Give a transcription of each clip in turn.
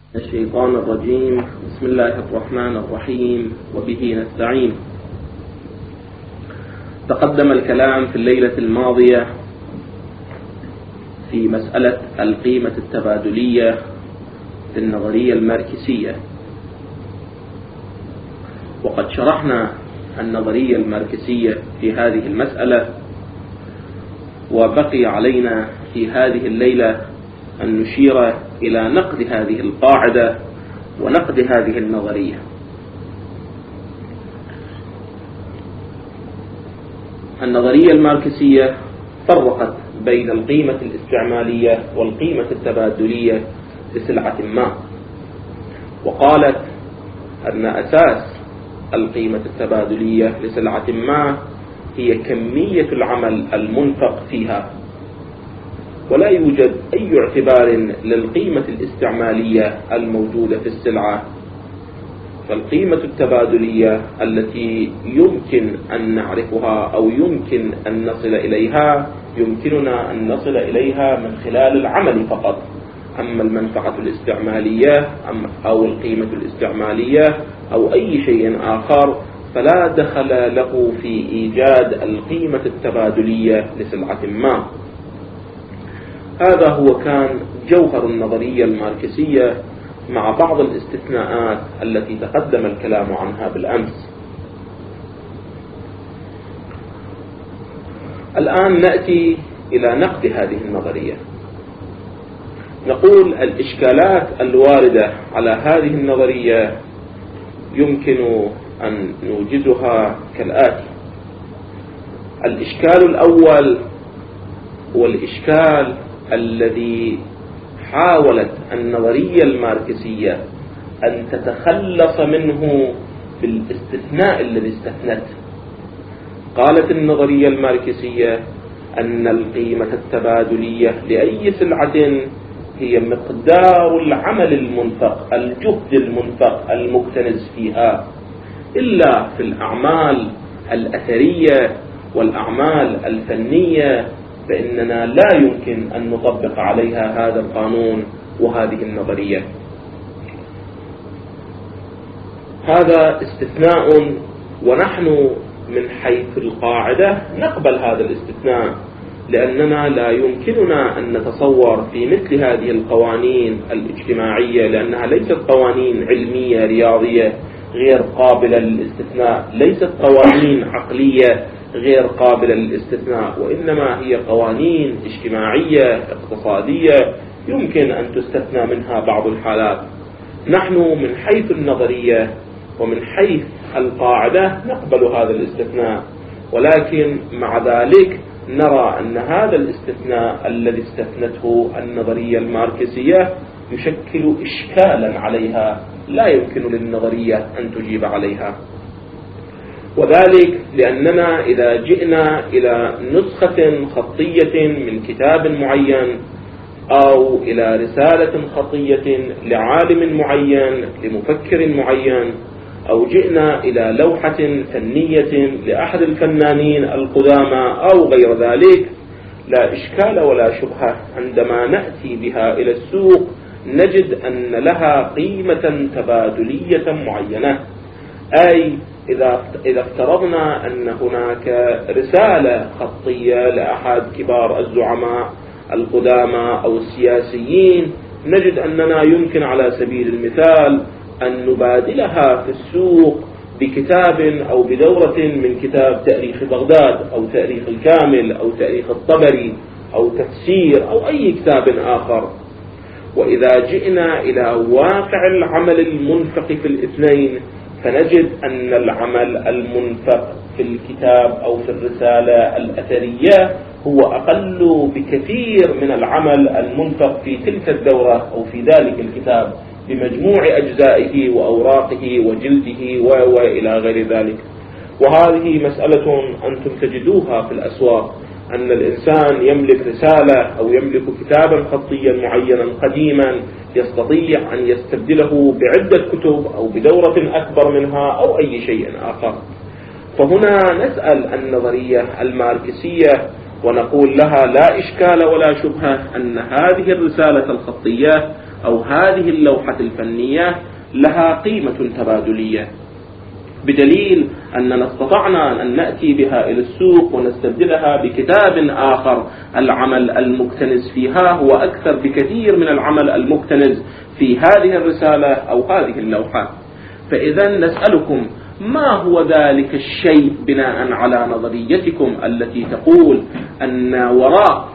الشيطان الرجيم. بسم الله الرحمن الرحيم، وبه نستعين. تقدم الكلام في الليلة الماضية في مسألة القيمة التبادلية في النظرية الماركسية، وقد شرحنا النظرية الماركسية في هذه المسألة، وبقي علينا في هذه الليلة أن نشير إلى نقد هذه القاعدة ونقد هذه النظرية. النظرية الماركسية فرقت بين القيمة الاستعمالية والقيمة التبادلية لسلعة ما، وقالت أن أساس القيمة التبادلية لسلعة ما هي كمية العمل المنفق فيها، ولا يوجد أي اعتبار للقيمة الاستعمالية الموجودة في السلعة. فالقيمة التبادلية التي يمكن أن نعرفها أو يمكن أن نصل إليها يمكننا أن نصل إليها من خلال العمل فقط. أما المنفعة الاستعمالية أو القيمة الاستعمالية أو أي شيء آخر فلا دخل له في إيجاد القيمة التبادلية لسلعة ما. هذا هو كان جوهر النظرية الماركسية، مع بعض الاستثناءات التي تقدم الكلام عنها بالأمس. الآن نأتي إلى نقد هذه النظرية. نقول الإشكالات الواردة على هذه النظرية يمكن أن نوجزها كالآتي. الإشكال الأول هو الإشكال الذي حاولت النظرية الماركسية أن تتخلص منه بالاستثناء الذي استثنته. قالت النظرية الماركسية أن القيمة التبادلية لأي سلعة هي مقدار العمل المنفق، الجهد المنفق المكتنز فيها، إلا في الأعمال الأثرية والأعمال الفنية فإننا لا يمكن أن نطبق عليها هذا القانون وهذه النظرية. هذا استثناء، ونحن من حيث القاعدة نقبل هذا الاستثناء، لأننا لا يمكننا أن نتصور في مثل هذه القوانين الاجتماعية، لأنها ليست قوانين علمية رياضية غير قابلة للاستثناء، ليست قوانين عقلية غير قابلة للاستثناء، وإنما هي قوانين اجتماعية اقتصادية يمكن أن تستثنى منها بعض الحالات. نحن من حيث النظرية ومن حيث القاعدة نقبل هذا الاستثناء، ولكن مع ذلك نرى أن هذا الاستثناء الذي استثنته النظرية الماركسية يشكل إشكالا عليها لا يمكن للنظرية أن تجيب عليها، وذلك لأننا إذا جئنا إلى نسخة خطية من كتاب معين أو إلى رسالة خطية لعالم معين لمفكر معين، أو جئنا إلى لوحة فنية لأحد الفنانين القدامى أو غير ذلك، لا إشكال ولا شبهة عندما نأتي بها إلى السوق نجد أن لها قيمة تبادلية معينة. أي إذا افترضنا أن هناك رسالة خطية لأحد كبار الزعماء القدامى أو السياسيين، نجد أننا يمكن على سبيل المثال أن نبادلها في السوق بكتاب أو بدورة من كتاب تاريخ بغداد أو تاريخ الكامل أو تاريخ الطبري أو تفسير أو أي كتاب آخر. وإذا جئنا إلى واقع العمل المنفق في الاثنين فنجد أن العمل المنفق في الكتاب أو في الرسالة الأثرية هو أقل بكثير من العمل المنفق في تلك الدورة أو في ذلك الكتاب بمجموع أجزائه وأوراقه وجلده وإلى غير ذلك. وهذه مسألة أنتم تجدوها في الأسواق، أن الإنسان يملك رسالة أو يملك كتابا خطيا معينا قديما يستطيع أن يستبدله بعدة كتب أو بدورة أكبر منها أو أي شيء آخر. فهنا نسأل النظرية الماركسية ونقول لها لا إشكال ولا شبهة أن هذه الرسالة الخطية أو هذه اللوحة الفنية لها قيمة تبادلية، بدليل أننا استطعنا أن نأتي بها إلى السوق ونستبدلها بكتاب آخر العمل المكتنز فيها هو أكثر بكثير من العمل المكتنز في هذه الرسالة أو هذه اللوحة. فإذا نسألكم ما هو ذلك الشيء بناء على نظريتكم التي تقول أن وراء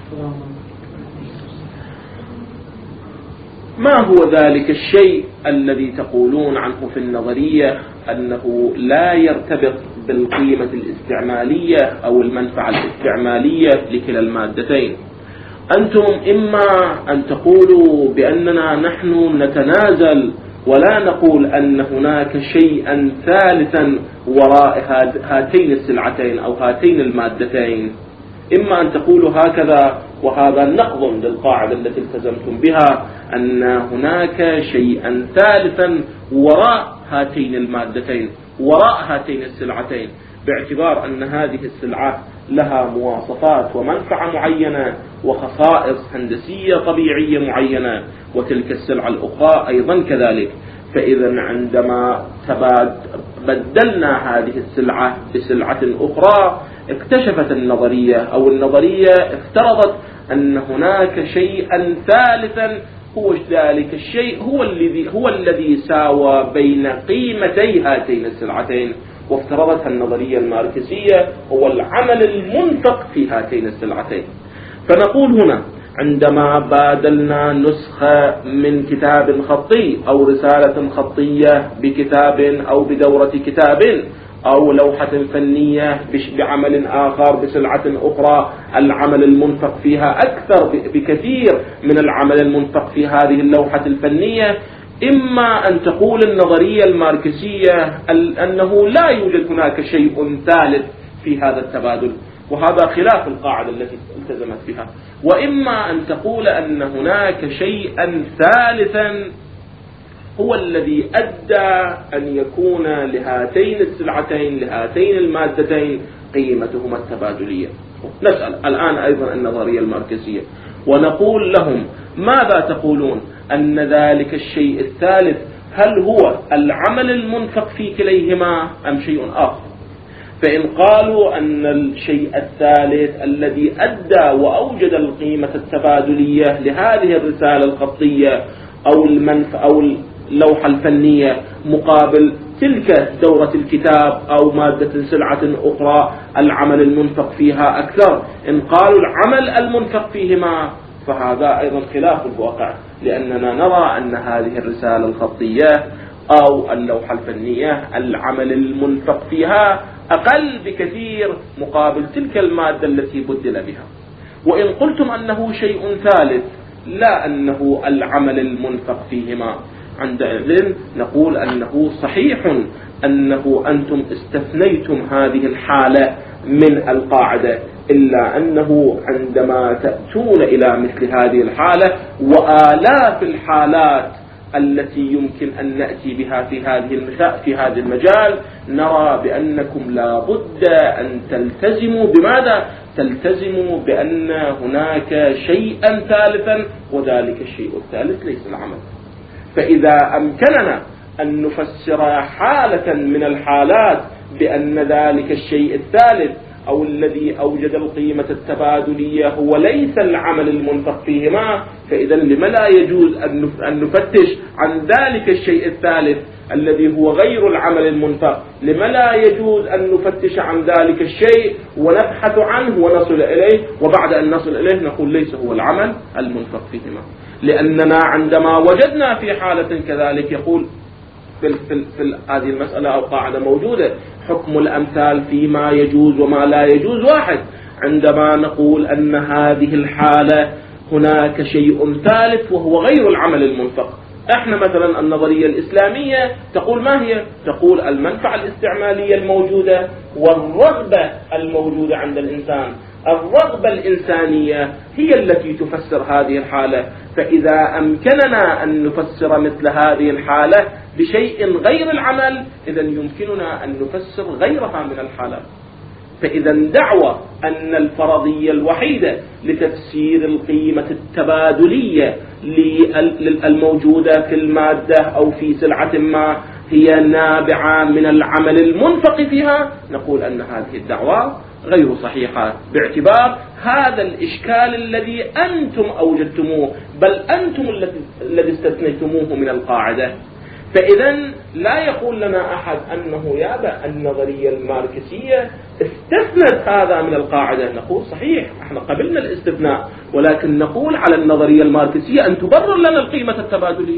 ما هو ذلك الشيء الذي تقولون عنه في النظرية أنه لا يرتبط بالقيمة الاستعمالية أو المنفعة الاستعمالية لكلا المادتين؟ أنتم إما أن تقولوا بأننا نحن نتنازل ولا نقول أن هناك شيئا ثالثا وراء هاتين السلعتين أو هاتين المادتين، إما أن تقولوا هكذا، وهذا نقض للقاعدة التي التزمتم بها أن هناك شيئا ثالثا وراء هاتين المادتين وراء هاتين السلعتين، باعتبار أن هذه السلعة لها مواصفات ومنفعة معينة وخصائص هندسية طبيعية معينة، وتلك السلعة الأخرى أيضا كذلك. فإذا عندما بدلنا هذه السلعة بسلعة أخرى اكتشفت النظرية افترضت أن هناك شيئا ثالثا، هو ذلك الشيء هو الذي ساوى بين قيمتي هاتين السلعتين، وافترضتها النظرية الماركسية هو العمل المنفق في هاتين السلعتين. فنقول هنا عندما بادلنا نسخة من كتاب خطي أو رسالة خطية بكتاب أو بدورة كتاب أو لوحة فنية بعمل آخر بسلعة أخرى، العمل المنفق فيها أكثر بكثير من العمل المنفق في هذه اللوحة الفنية، إما أن تقول النظرية الماركسية أنه لا يوجد هناك شيء ثالث في هذا التبادل، وهذا خلاف القاعدة التي التزمت بها، وإما أن تقول أن هناك شيئا ثالثا هو الذي أدى أن يكون لهاتين السلعتين لهاتين المادتين قيمتهما التبادلية. نسأل الآن أيضا النظرية الماركسية ونقول لهم ماذا تقولون أن ذلك الشيء الثالث هل هو العمل المنفق في كليهما أم شيء آخر؟ فإن قالوا أن الشيء الثالث الذي أدى وأوجد القيمة التبادلية لهذه الرسالة الخطية أو اللوحة الفنية مقابل تلك دورة الكتاب أو مادة سلعة أخرى العمل المنفق فيها أكثر، إن قالوا العمل المنفق فيهما فهذا أيضا خلاف الواقع، لأننا نرى أن هذه الرسالة الخطية أو اللوحة الفنية العمل المنفق فيها أقل بكثير مقابل تلك المادة التي بدل بها. وإن قلتم أنه شيء ثالث لا أنه العمل المنفق فيهما، عندئذ نقول أنه صحيح أنه أنتم استثنيتم هذه الحالة من القاعدة، إلا أنه عندما تأتون إلى مثل هذه الحالة وآلاف الحالات التي يمكن أن نأتي بها في هذا المجال نرى بأنكم لا بد أن تلتزموا بماذا؟ تلتزموا بأن هناك شيئا ثالثا، وذلك الشيء الثالث ليس العمل. فإذا أمكننا أن نفسر حالة من الحالات بأن ذلك الشيء الثالث أو الذي أوجد القيمة التبادلية هو ليس العمل المنفق فيهما، فإذا لما لا يجوز أن نفتش عن ذلك الشيء الثالث الذي هو غير العمل المنفق؟ لما لا يجوز أن نفتش عن ذلك الشيء ونبحث عنه ونصل إليه، وبعد أن نصل إليه نقول ليس هو العمل المنفق فيهما؟ لأننا عندما وجدنا في حالة كذلك يقول في هذه المسألة أو قاعدة موجودة حكم الأمثال فيما يجوز وما لا يجوز واحد. عندما نقول أن هذه الحالة هناك شيء ثالث وهو غير العمل المنفق، احنا مثلا النظرية الإسلامية تقول ما هي؟ تقول المنفعة الاستعمالية الموجودة والرغبة الموجودة عند الإنسان، الرغبة الإنسانية هي التي تفسر هذه الحالة. فإذا أمكننا أن نفسر مثل هذه الحالة بشيء غير العمل، إذن يمكننا أن نفسر غيرها من الحالات. فإذا دعوة أن الفرضية الوحيدة لتفسير القيمة التبادلية الموجودة في المادة أو في سلعة ما هي نابعة من العمل المنفق فيها، نقول أن هذه الدعوة غير صحيحة، باعتبار هذا الإشكال الذي أنتم أوجدتموه، بل أنتم الذي استثنيتموه من القاعدة. فإذا لا يقول لنا أحد أنه يابا النظرية الماركسية استثنت هذا من القاعدة. نقول صحيح، احنا قبلنا الاستثناء، ولكن نقول على النظرية الماركسية أن تبرر لنا القيمة التبادلية.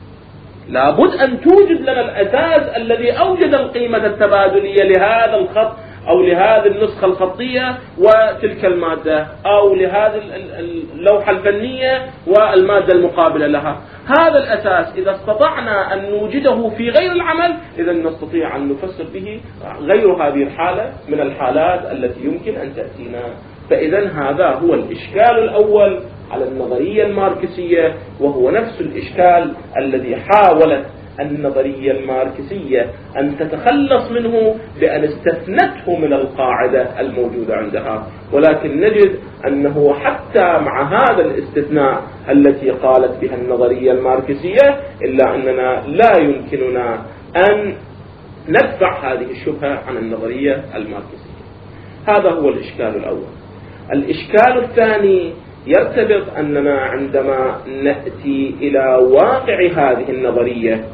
لابد أن توجد لنا الأساس الذي أوجد القيمة التبادلية لهذا الخط أو لهذه النسخة الخطية وتلك المادة، أو لهذه اللوحة الفنية والمادة المقابلة لها. هذا الأساس إذا استطعنا أن نوجده في غير العمل، إذا نستطيع أن نفسر به غير هذه الحالة من الحالات التي يمكن أن تأتينا. فإذا هذا هو الإشكال الأول على النظرية الماركسية، وهو نفس الإشكال الذي حاولت النظرية الماركسية أن تتخلص منه بأن استثنته من القاعدة الموجودة عندها. ولكن نجد أنه حتى مع هذا الاستثناء التي قالت بها النظرية الماركسية، إلا أننا لا يمكننا أن ندفع هذه الشبهة عن النظرية الماركسية. هذا هو الإشكال الأول. الإشكال الثاني يرتبط أننا عندما نأتي إلى واقع هذه النظرية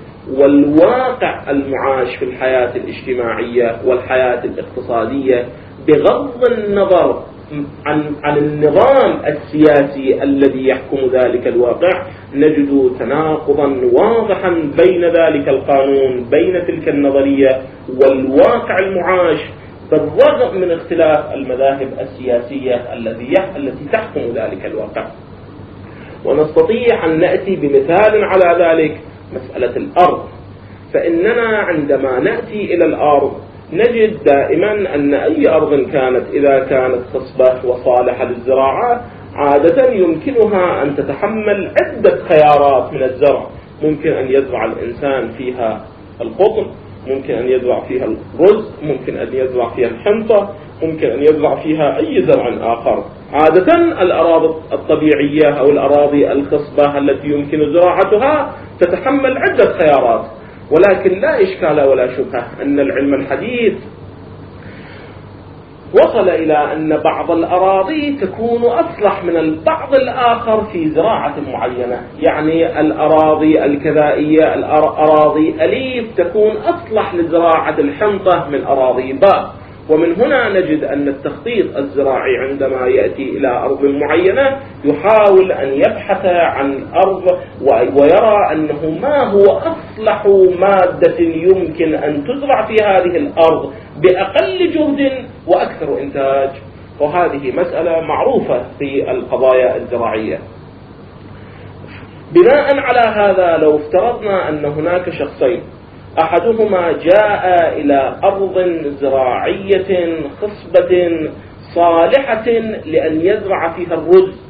والواقع المعاش في الحياة الاجتماعية والحياة الاقتصادية، بغض النظر عن النظام السياسي الذي يحكم ذلك الواقع، نجد تناقضا واضحا بين ذلك القانون، بين تلك النظرية والواقع المعاش، بالرغم من اختلاف المذاهب السياسية التي تحكم ذلك الواقع. ونستطيع أن نأتي بمثال على ذلك، مسألة الأرض. فإننا عندما نأتي إلى الأرض نجد دائما أن أي أرض كانت إذا كانت خصبة وصالحة للزراعة عادة يمكنها أن تتحمل عدة خيارات من الزرع. ممكن أن يزرع الإنسان فيها القطن، ممكن أن يزرع فيها الرز، ممكن أن يزرع فيها الحنطة، ممكن أن يزرع فيها أي زرع آخر. عادة الأراضي الطبيعية أو الأراضي الخصبة التي يمكن زراعتها تتحمل عدة خيارات. ولكن لا إشكال ولا شبهة أن العلم الحديث وصل إلى أن بعض الأراضي تكون أصلح من البعض الآخر في زراعة معينة. يعني الأراضي الكذائية، الأراضي أليف، تكون أصلح لزراعة الحنطة من أراضي باء. ومن هنا نجد أن التخطيط الزراعي عندما يأتي إلى أرض معينة يحاول أن يبحث عن أرض ويرى أنه ما هو أصلح مادة يمكن أن تزرع في هذه الأرض بأقل جهد وأكثر إنتاج. وهذه مسألة معروفة في القضايا الزراعية. بناء على هذا، لو افترضنا أن هناك شخصين، أحدهما جاء إلى أرض زراعية خصبة صالحة لأن يزرع فيها الرز،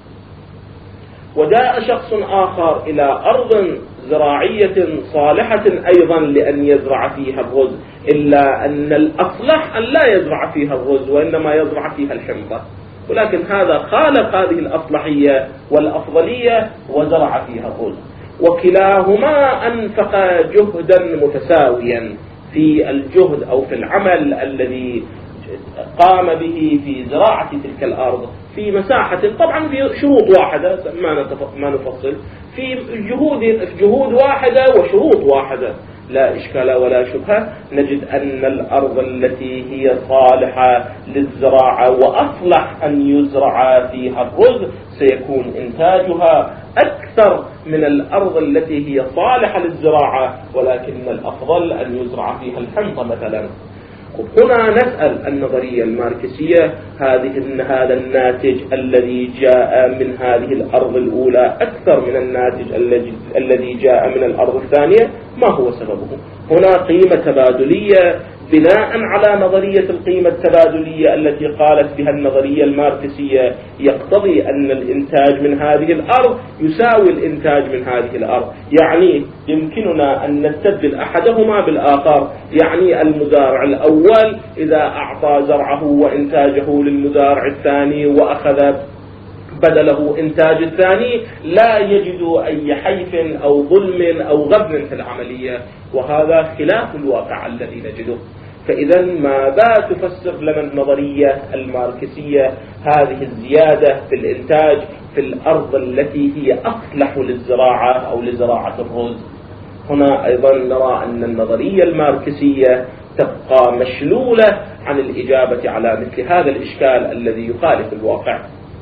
وجاء شخص آخر إلى أرض زراعية صالحة أيضا لأن يزرع فيها الرز، إلا أن الأصلح أن لا يزرع فيها الرز وإنما يزرع فيها الحنطة. ولكن هذا خالف هذه الأصلحية والأفضلية وزرع فيها الرز، وكلاهما أنفق جهدا متساويا في الجهد أو في العمل الذي قام به في زراعة تلك الأرض في مساحة، طبعا في شروط واحدة ما نفصل، في جهود واحدة وشروط واحدة. لا إشكال ولا شبهة، نجد أن الأرض التي هي صالحة للزراعة وأصلح أن يزرع فيها الرز سيكون إنتاجها أكثر من الأرض التي هي صالحة للزراعة ولكن الأفضل أن يزرع فيها الحنطة مثلا. هنا نسأل النظرية الماركسية، هذا الناتج الذي جاء من هذه الأرض الأولى أكثر من الناتج الذي جاء من الأرض الثانية، ما هو سببه؟ هنا قيمة تبادلية بناء على نظرية القيمة التبادلية التي قالت بها النظرية الماركسية، يقتضي أن الإنتاج من هذه الأرض يساوي الإنتاج من هذه الأرض. يعني يمكننا أن نستبدل أحدهما بالآخر. يعني المزارع الأول إذا أعطى زرعه وإنتاجه للمزارع الثاني وأخذ بدله إنتاج الثاني، لا يجد أي حيف أو ظلم أو غبن في العملية، وهذا خلاف الواقع الذي نجده. فإذا ماذا تفسر لنا النظرية الماركسية هذه الزيادة في الإنتاج في الأرض التي هي أصلح للزراعة أو لزراعة الرز؟ هنا أيضا نرى أن النظرية الماركسية تبقى مشلولة عن الإجابة على مثل هذا الإشكال الذي يخالف الواقع.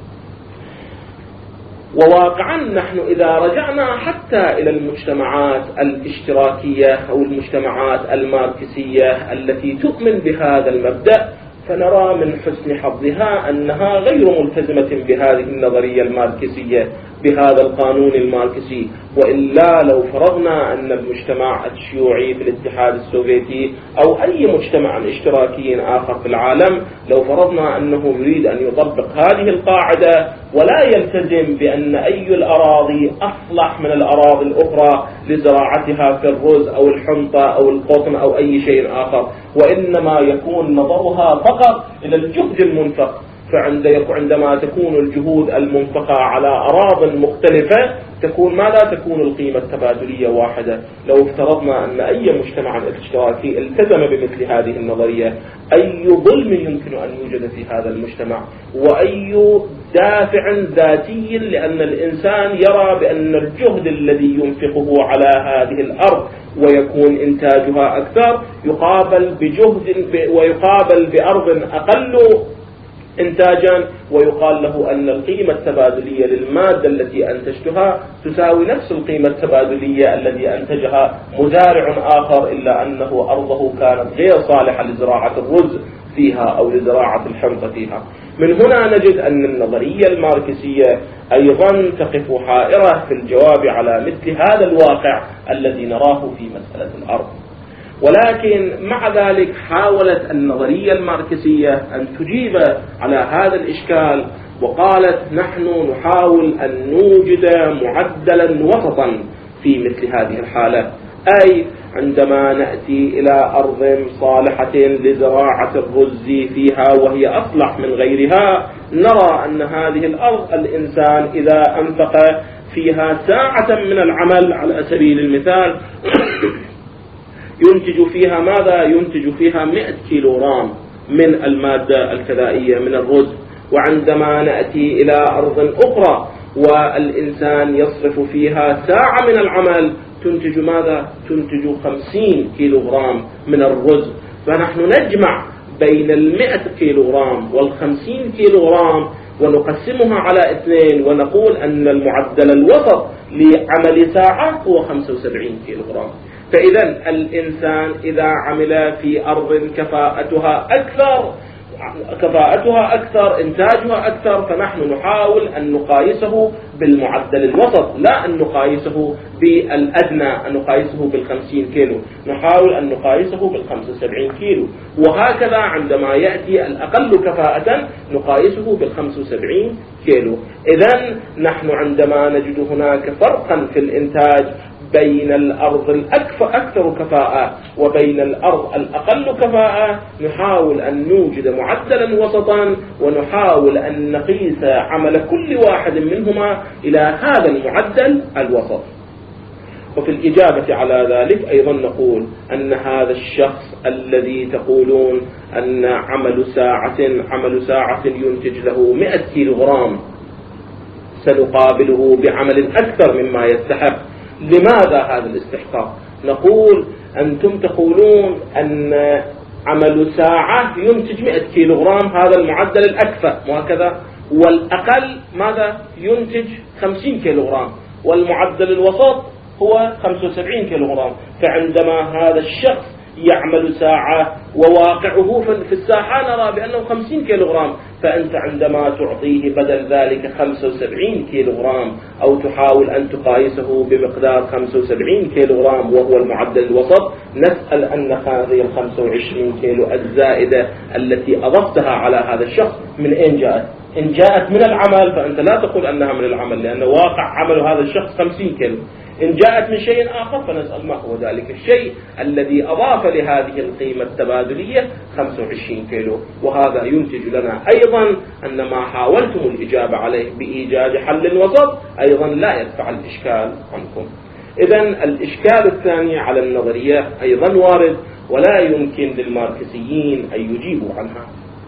وواقعا نحن إذا رجعنا حتى إلى المجتمعات الاشتراكية أو المجتمعات الماركسية التي تؤمن بهذا المبدأ، فنرى من حسن حظها أنها غير ملتزمة بهذه النظرية الماركسية، بهذا القانون الماركسي. وإلا لو فرضنا أن المجتمع الشيوعي في الاتحاد السوفيتي أو أي مجتمع اشتراكي آخر في العالم، لو فرضنا أنه يريد أن يطبق هذه القاعدة ولا يلتزم بأن أي الأراضي أصلح من الأراضي الأخرى لزراعتها في الرز أو الحنطة أو القطن أو أي شيء آخر، وإنما يكون نظرها فقط إلى الجهد المنفق، فعندما تكون الجهود المنفقة على أراضٍ مختلفة تكون ماذا؟ تكون القيمة التبادلية واحدة. لو افترضنا أن أي مجتمع اشتراكي التزم بمثل هذه النظرية، أي ظلم يمكن أن يوجد في هذا المجتمع، وأي دافع ذاتي، لأن الإنسان يرى بأن الجهد الذي ينفقه على هذه الأرض ويكون إنتاجها أكثر ويقابل بأرض أقل إنتاجا، ويقال له أن القيمة التبادلية للمادة التي أنتجتها تساوي نفس القيمة التبادلية التي أنتجها مزارع آخر، إلا أنه أرضه كانت غير صالحة لزراعة الرز فيها أو لزراعة الحنطة فيها. من هنا نجد أن النظرية الماركسية أيضا تقف حائرة في الجواب على مثل هذا الواقع الذي نراه في مسألة الأرض. ولكن مع ذلك حاولت النظرية الماركسية أن تجيب على هذا الإشكال، وقالت نحن نحاول أن نوجد معدلا وسطا في مثل هذه الحالة. أي عندما نأتي إلى أرض صالحة لزراعة الرز فيها وهي أصلح من غيرها، نرى أن هذه الأرض الإنسان إذا أنفق فيها ساعة من العمل على سبيل المثال ينتج فيها ماذا؟ ينتج فيها 100 كيلوغرام من المادة الغذائية من الرز. وعندما نأتي إلى أرض أخرى والإنسان يصرف فيها ساعة من العمل تنتج ماذا؟ تنتج 50 كيلوغرام من الرز. فنحن نجمع بين 100 كيلوغرام وال50 كيلوغرام ونقسمها على 2 ونقول أن المعدل الوسط لعمل ساعة هو 75 كيلوغرام. فإذا الإنسان إذا عمل في أرض كفاءتها أكثر إنتاجها أكثر، فنحن نحاول أن نقايسه بالمعدل الوسط، لا أن نقايسه بالأدنى، أن نقايسه بال50 كيلو، نحاول أن نقايسه بال75 كيلو. وهكذا عندما يأتي الأقل كفاءة نقايسه بال75 كيلو. إذن نحن عندما نجد هناك فرقا في الإنتاج بين الأرض الأكثر كفاءة وبين الأرض الأقل كفاءة، نحاول أن نوجد معدلا وسطا ونحاول أن نقيس عمل كل واحد منهما إلى هذا المعدل الوسط. وفي الإجابة على ذلك أيضا نقول أن هذا الشخص الذي تقولون أن عمل ساعة ينتج له 100 كيلوغرام سنقابله بعمل أكثر مما يستحق. لماذا هذا الاستحقاق؟ نقول أنتم تقولون أن عمل ساعة ينتج 100 كيلوغرام، هذا المعدل الأكفأ وهكذا، والأقل ماذا؟ ينتج 50 كيلوغرام، والمعدل الوسط هو 75 كيلوغرام. فعندما هذا الشخص يعمل ساعة وواقعه في الساحة نرى بأنه 50 كيلوغرام، فأنت عندما تعطيه بدل ذلك 75 كيلوغرام أو تحاول أن تقايسه بمقدار 75 كيلوغرام وهو المعدل الوسط، نسأل أن هذه 25 كيلو الزائدة التي أضفتها على هذا الشخص من أين جاءت؟ إن جاءت من العمل فأنت لا تقول أنها من العمل، لأن واقع عمل هذا الشخص 50 كيلو. إن جاءت من شيء آخر فنسأل ما هو ذلك الشيء الذي أضاف لهذه القيمة التبادلية 25 كيلو. وهذا ينتج لنا أيضا أن ما حاولتم الإجابة عليه بإيجاد حل وسط أيضا لا يدفع الإشكال عنكم. إذن الإشكال الثاني على النظرية أيضا وارد ولا يمكن للماركسيين أن يجيبوا عنها.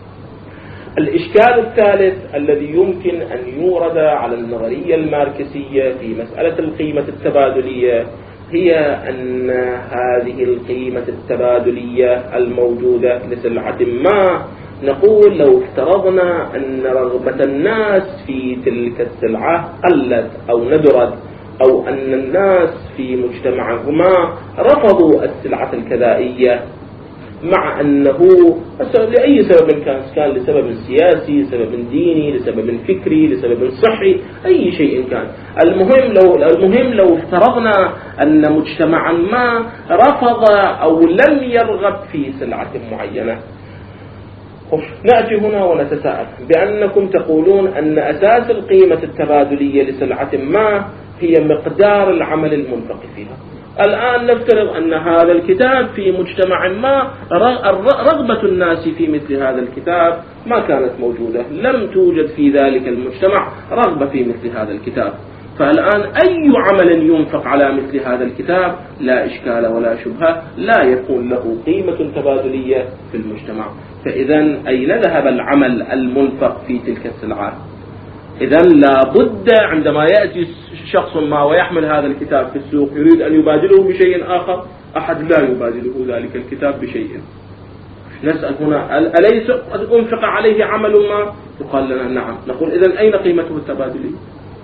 الإشكال الثالث الذي يمكن أن يورد على النظرية الماركسية في مسألة القيمة التبادلية هي أن هذه القيمة التبادلية الموجودة لسلعة ما، نقول لو افترضنا أن رغبة الناس في تلك السلعة قلت أو ندرت، أو أن الناس في مجتمعهما رفضوا السلعة الكذائية، مع أنه لأي سبب كان لسبب سياسي، سبب ديني، لسبب فكري، لسبب صحي، أي شيء كان، المهم لو افترضنا أن مجتمعا ما رفض أو لم يرغب في سلعة معينة، نأتي هنا ونتساءل بأنكم تقولون أن أساس القيمة التبادلية لسلعة ما هي مقدار العمل المنفق فيها. الآن نفترض أن هذا الكتاب في مجتمع ما رغبة الناس في مثل هذا الكتاب ما كانت موجودة، لم توجد في ذلك المجتمع رغبة في مثل هذا الكتاب، فالآن أي عمل ينفق على مثل هذا الكتاب لا إشكال ولا شبهة لا يكون له قيمة تبادلية في المجتمع. فإذا أين ذهب العمل المنفق في تلك السلعات؟ إذا لابد عندما يأتي شخص ما ويحمل هذا الكتاب في السوق يريد أن يبادله بشيء آخر، أحد لا يبادله ذلك الكتاب بشيء. نسأل هنا أليس قد أنفق عليه عمل ما؟ يقال لنا نعم. نقول إذا أين قيمته التبادلية؟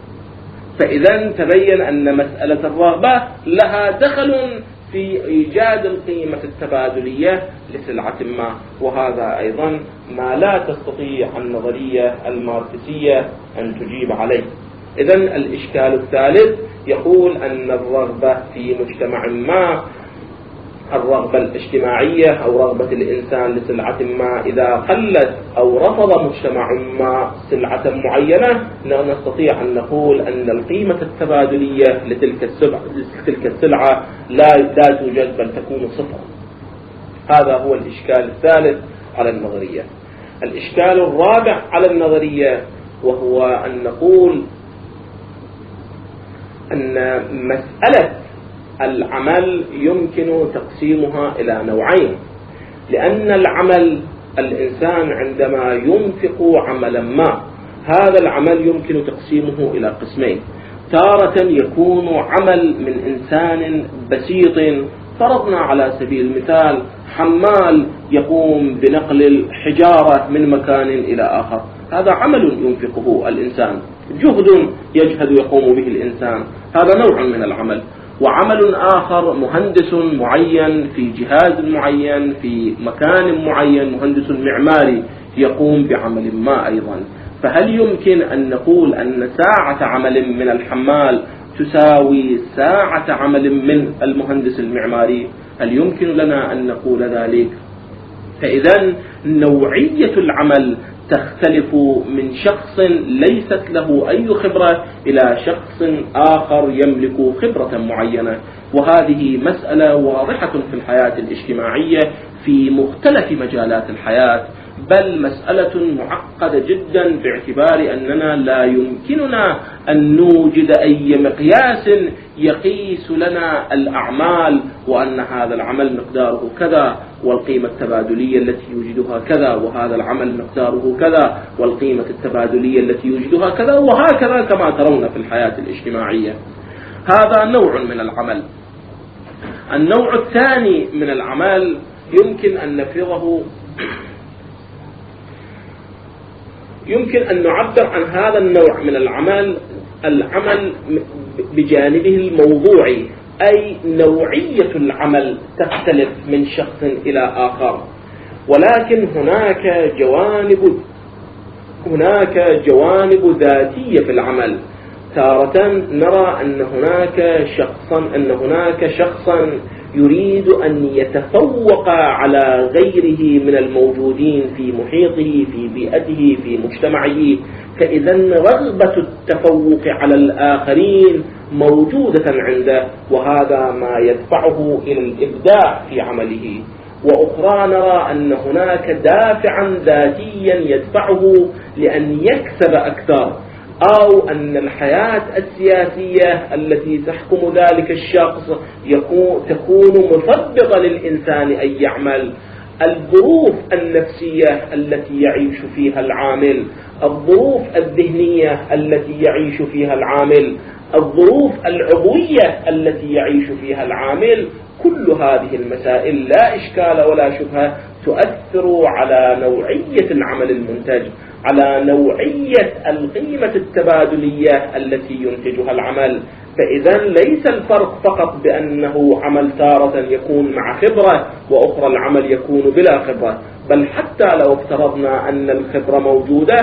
فإذا تبين أن مسألة الرغبة لها دخل في إيجاد القيمة التبادلية لسلعة ما، وهذا أيضا ما لا تستطيع النظرية الماركسية أن تجيب عليه. إذن الإشكال الثالث يقول أن الرغبة في مجتمع ما، الرغبة الاجتماعية أو رغبة الإنسان لسلعة ما إذا قلت أو رفض مجتمع ما سلعة معينة، نستطيع أن نقول أن القيمة التبادلية لتلك السلعة لا توجد بل تكون صفر. هذا هو الإشكال الثالث على النظرية. الإشكال الرابع على النظرية وهو أن نقول أن مسألة العمل يمكن تقسيمها إلى نوعين، لأن الإنسان عندما ينفق عملا ما هذا العمل يمكن تقسيمه إلى قسمين. تارة يكون عمل من إنسان بسيط، فرضنا على سبيل المثال حمال يقوم بنقل الحجارة من مكان إلى آخر، هذا عمل ينفقه الإنسان، جهد يجهد يقوم به الإنسان، هذا نوع من العمل. وعمل آخر مهندس معين في جهاز معين في مكان معين، مهندس معماري يقوم بعمل ما أيضا. فهل يمكن أن نقول أن ساعة عمل من الحمال تساوي ساعة عمل من المهندس المعماري؟ هل يمكن لنا أن نقول ذلك؟ فإذا نوعية العمل تختلف من شخص ليست له أي خبرة إلى شخص آخر يملك خبرة معينة، وهذه مسألة واضحة في الحياة الاجتماعية في مختلف مجالات الحياة، بل مسألة معقدة جدا باعتبار أننا لا يمكننا أن نوجد أي مقياس يقيس لنا الأعمال وأن هذا العمل مقداره كذا والقيمة التبادلية التي يوجدها كذا، وهذا العمل مقداره كذا والقيمة التبادلية التي يوجدها كذا، وهكذا كما ترون في الحياة الاجتماعية. هذا نوع من العمل. النوع الثاني من العمل يمكن أن نفرضه، يمكن أن نعبر عن هذا النوع من العمل بجانبه الموضوعي أي نوعية العمل تختلف من شخص إلى آخر، ولكن هناك جوانب ذاتية في العمل. تارة نرى أن هناك شخصا يريد أن يتفوق على غيره من الموجودين في محيطه، في بيئته، في مجتمعه، فإذا رغبة التفوق على الآخرين موجودة عنده، وهذا ما يدفعه إلى الإبداع في عمله. وأخرى نرى أن هناك دافعا ذاتيا يدفعه لأن يكسب أكثر، أو أن الحياة السياسية التي تحكم ذلك الشخص تكون مثبطة للإنسان أن يعمل. الظروف النفسية التي يعيش فيها العامل، الظروف الذهنية التي يعيش فيها العامل، الظروف العضوية التي يعيش فيها العامل، كل هذه المسائل لا إشكال ولا شبهة تؤثر على نوعية العمل المنتج، على نوعية القيمة التبادلية التي ينتجها العمل. فإذا ليس الفرق فقط بأنه عمل تارة يكون مع خبرة وأخرى العمل يكون بلا خبرة، بل حتى لو افترضنا أن الخبرة موجودة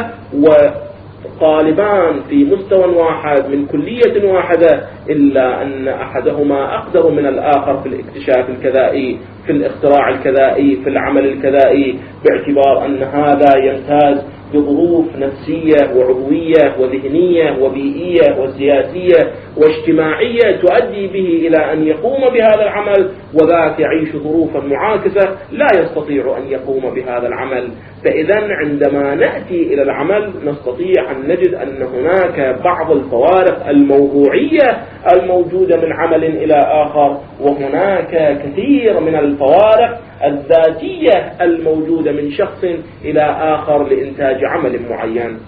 وطالبان في مستوى واحد من كلية واحدة، إلا أن أحدهما أقدر من الآخر في الاكتشاف الكذائي، في الاختراع الكذائي، في العمل الكذائي، باعتبار أن هذا يمتاز بظروف نفسية وعضوية وذهنية وبيئية وسياسية واجتماعية تؤدي به إلى أن يقوم بهذا العمل، وذاك يعيش ظروفا معاكسة لا يستطيع أن يقوم بهذا العمل. فإذا عندما نأتي إلى العمل نستطيع أن نجد أن هناك بعض الفوارق الموضوعية الموجودة من عمل إلى آخر، وهناك كثير من الفوارق الذاتية الموجودة من شخص إلى آخر لإنتاج عمل معين.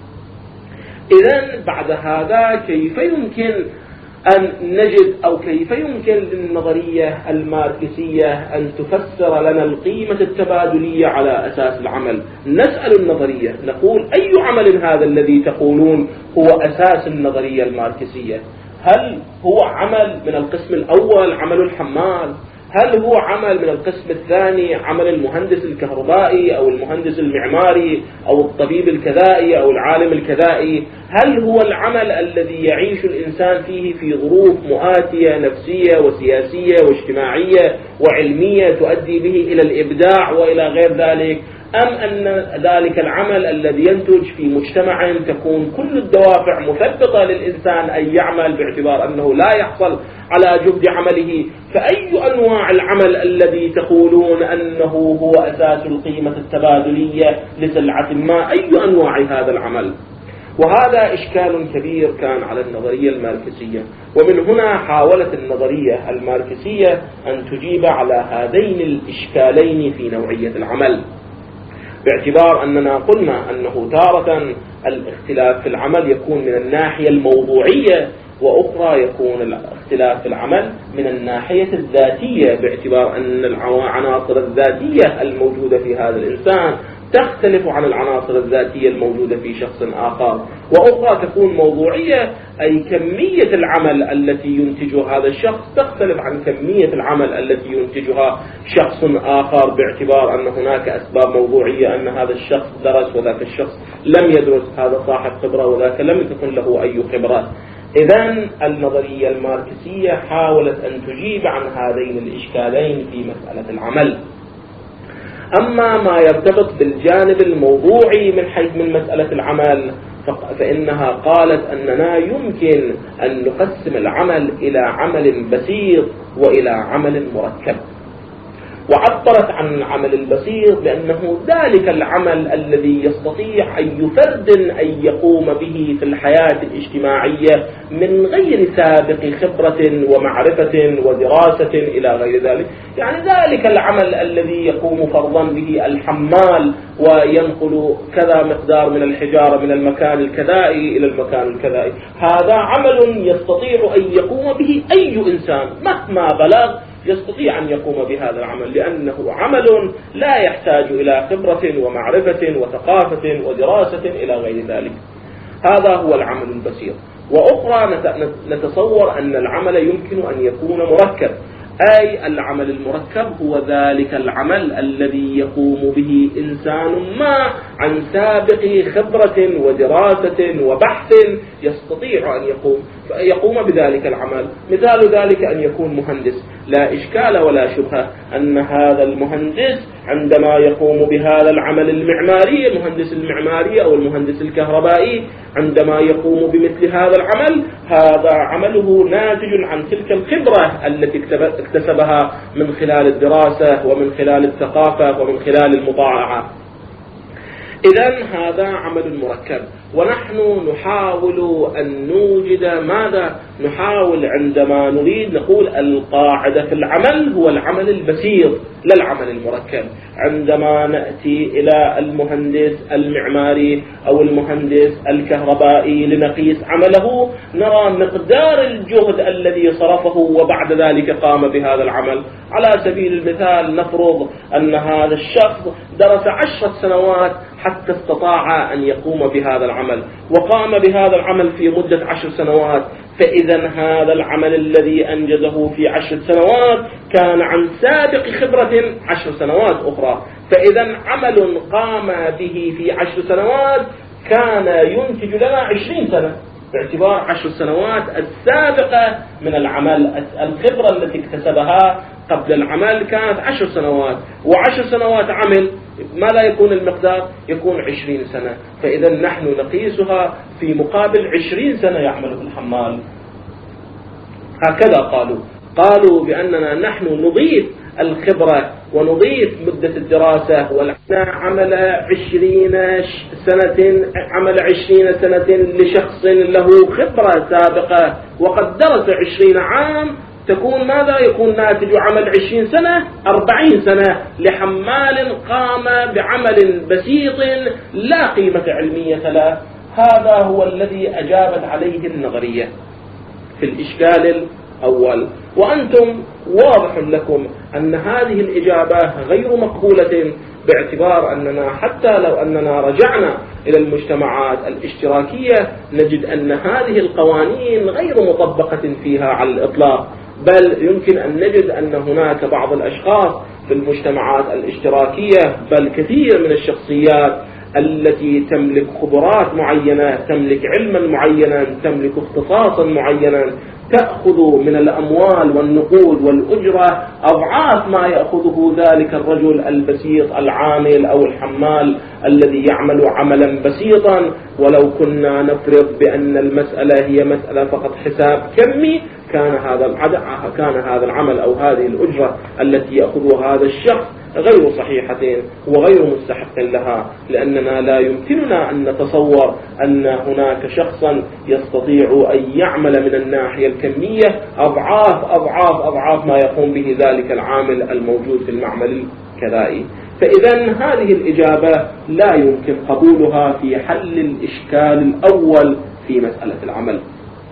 إذن بعد هذا كيف يمكن أن نجد أو كيف يمكن للنظرية الماركسية أن تفسر لنا القيمة التبادلية على أساس العمل؟ نسأل النظرية نقول: أي عمل هذا الذي تقولون هو أساس النظرية الماركسية؟ هل هو عمل من القسم الأول عمل الحمال؟ هل هو عمل من القسم الثاني عمل المهندس الكهربائي أو المهندس المعماري أو الطبيب الكذائي أو العالم الكذائي؟ هل هو العمل الذي يعيش الإنسان فيه في ظروف مؤاتية نفسية وسياسية واجتماعية وعلمية تؤدي به إلى الإبداع وإلى غير ذلك؟ أم أن ذلك العمل الذي ينتج في مجتمع تكون كل الدوافع مثبطة للإنسان أن يعمل باعتبار أنه لا يحصل على جهد عمله؟ فأي أنواع العمل الذي تقولون أنه هو أساس القيمة التبادلية لسلعة ما؟ أي أنواع هذا العمل؟ وهذا إشكال كبير كان على النظرية الماركسية، ومن هنا حاولت النظرية الماركسية أن تجيب على هذين الإشكالين في نوعية العمل، باعتبار أننا قلنا أنه تارة الاختلاف في العمل يكون من الناحية الموضوعية، وأخرى يكون الاختلاف في العمل من الناحية الذاتية، باعتبار أن العناصر الذاتية الموجودة في هذا الإنسان تختلف عن العناصر الذاتية الموجودة في شخص آخر. وأخرى تكون موضوعية، أي كمية العمل التي ينتجها هذا الشخص تختلف عن كمية العمل التي ينتجها شخص آخر، باعتبار أن هناك أسباب موضوعية، أن هذا الشخص درس وذاك الشخص لم يدرس، هذا صاحب خبرة وذاك لم تكن له أي خبرة. إذن النظرية الماركسية حاولت أن تجيب عن هذين الإشكالين في مسألة العمل. أما ما يرتبط بالجانب الموضوعي من مسألة العمل، فإنها قالت أننا يمكن أن نقسم العمل إلى عمل بسيط وإلى عمل مركب. وعبرت عن العمل البسيط بأنه ذلك العمل الذي يستطيع أي فرد أن يقوم به في الحياة الاجتماعية من غير سابق خبرة ومعرفة ودراسة إلى غير ذلك. يعني ذلك العمل الذي يقوم فرضا به الحمال وينقل كذا مقدار من الحجارة من المكان الكذائي إلى المكان الكذائي، هذا عمل يستطيع أن يقوم به أي إنسان مهما بلغ، يستطيع أن يقوم بهذا العمل، لأنه عمل لا يحتاج إلى خبرة ومعرفة وثقافة ودراسة إلى غير ذلك. هذا هو العمل البسيط. وأخرى نتصور أن العمل يمكن أن يكون مركب، أي العمل المركب هو ذلك العمل الذي يقوم به إنسان ما عن سابق خبرة ودراسة وبحث يستطيع أن يقوم بذلك العمل. مثال ذلك أن يكون مهندس، لا إشكال ولا شبهة أن هذا المهندس عندما يقوم بهذا العمل المعماري، المهندس المعماري أو المهندس الكهربائي، عندما يقوم بمثل هذا العمل، هذا عمله ناتج عن تلك الخبرة التي اكتسبها من خلال الدراسة ومن خلال الثقافة ومن خلال المطالعة. إذن هذا عمل مركب، ونحن نحاول أن نوجد ماذا؟ نحاول عندما نريد نقول القاعدة في العمل هو العمل البسيط لا العمل المركب. عندما نأتي إلى المهندس المعماري أو المهندس الكهربائي لنقيس عمله، نرى مقدار الجهد الذي صرفه وبعد ذلك قام بهذا العمل. على سبيل المثال نفرض أن هذا الشخص درس 10 سنوات حتى استطاع أن يقوم بهذا العمل، وقام بهذا العمل في مدة 10 سنوات، فإذا هذا العمل الذي أنجزه في 10 سنوات كان عن سابق خبرة 10 سنوات أخرى، فإذا عمل قام به في 10 سنوات كان ينتج لنا 20 سنة، باعتبار 10 سنوات السابقة من العمل. الخبرة التي اكتسبها قبل العمل كانت 10 سنوات، و10 سنوات عمل ماذا يكون المقدار؟ يكون 20 سنة، فإذا نحن نقيسها في مقابل 20 سنة يعمل في الحمال. هكذا قالوا بأننا نحن نضيف الخبرة ونضيف مدة الدراسة، عمل 20 سنة لشخص له خبرة سابقة وقد درس 20 عام، تكون ماذا؟ يكون ناتج عمل 20 سنة 40 سنة لحمال قام بعمل بسيط لا قيمة علمية له. هذا هو الذي أجابت عليه النظرية في الإشكال الأول. وأنتم واضح لكم أن هذه الإجابة غير مقبولة، باعتبار أننا حتى لو أننا رجعنا إلى المجتمعات الاشتراكية نجد أن هذه القوانين غير مطبقة فيها على الإطلاق، بل يمكن أن نجد أن هناك بعض الأشخاص في المجتمعات الاشتراكية، بل كثير من الشخصيات التي تملك خبرات معينة، تملك علما معينا، تملك اختصاصا معينا، تأخذ من الأموال والنقود والأجرة أضعاف ما يأخذه ذلك الرجل البسيط العامل أو الحمال الذي يعمل عملا بسيطا. ولو كنا نفرض بأن المسألة هي مسألة فقط حساب كمي، كان هذا العمل أو هذه الأجرة التي يأخذها هذا الشخص غير صحيحة وغير مستحق لها، لأننا لا يمكننا أن نتصور أن هناك شخصا يستطيع أن يعمل من الناحية الكمية أضعاف ما يقوم به ذلك العامل الموجود في المعمل الكذائي. فإذا هذه الإجابة لا يمكن قبولها في حل الإشكال الأول في مسألة العمل.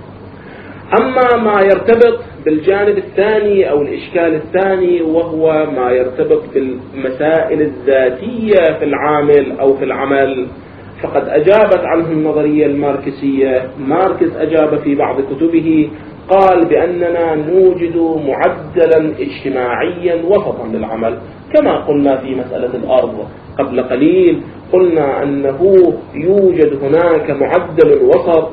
أما ما يرتبط بالجانب الثاني أو الإشكال الثاني، وهو ما يرتبط بالمسائل الذاتية في العامل أو في العمل، فقد أجابت عنه النظرية الماركسية. ماركس أجاب في بعض كتبه قال بأننا نوجد معدلا اجتماعيا وسطا للعمل، كما قلنا في مسألة الأرض قبل قليل، قلنا أنه يوجد هناك معدل وسط،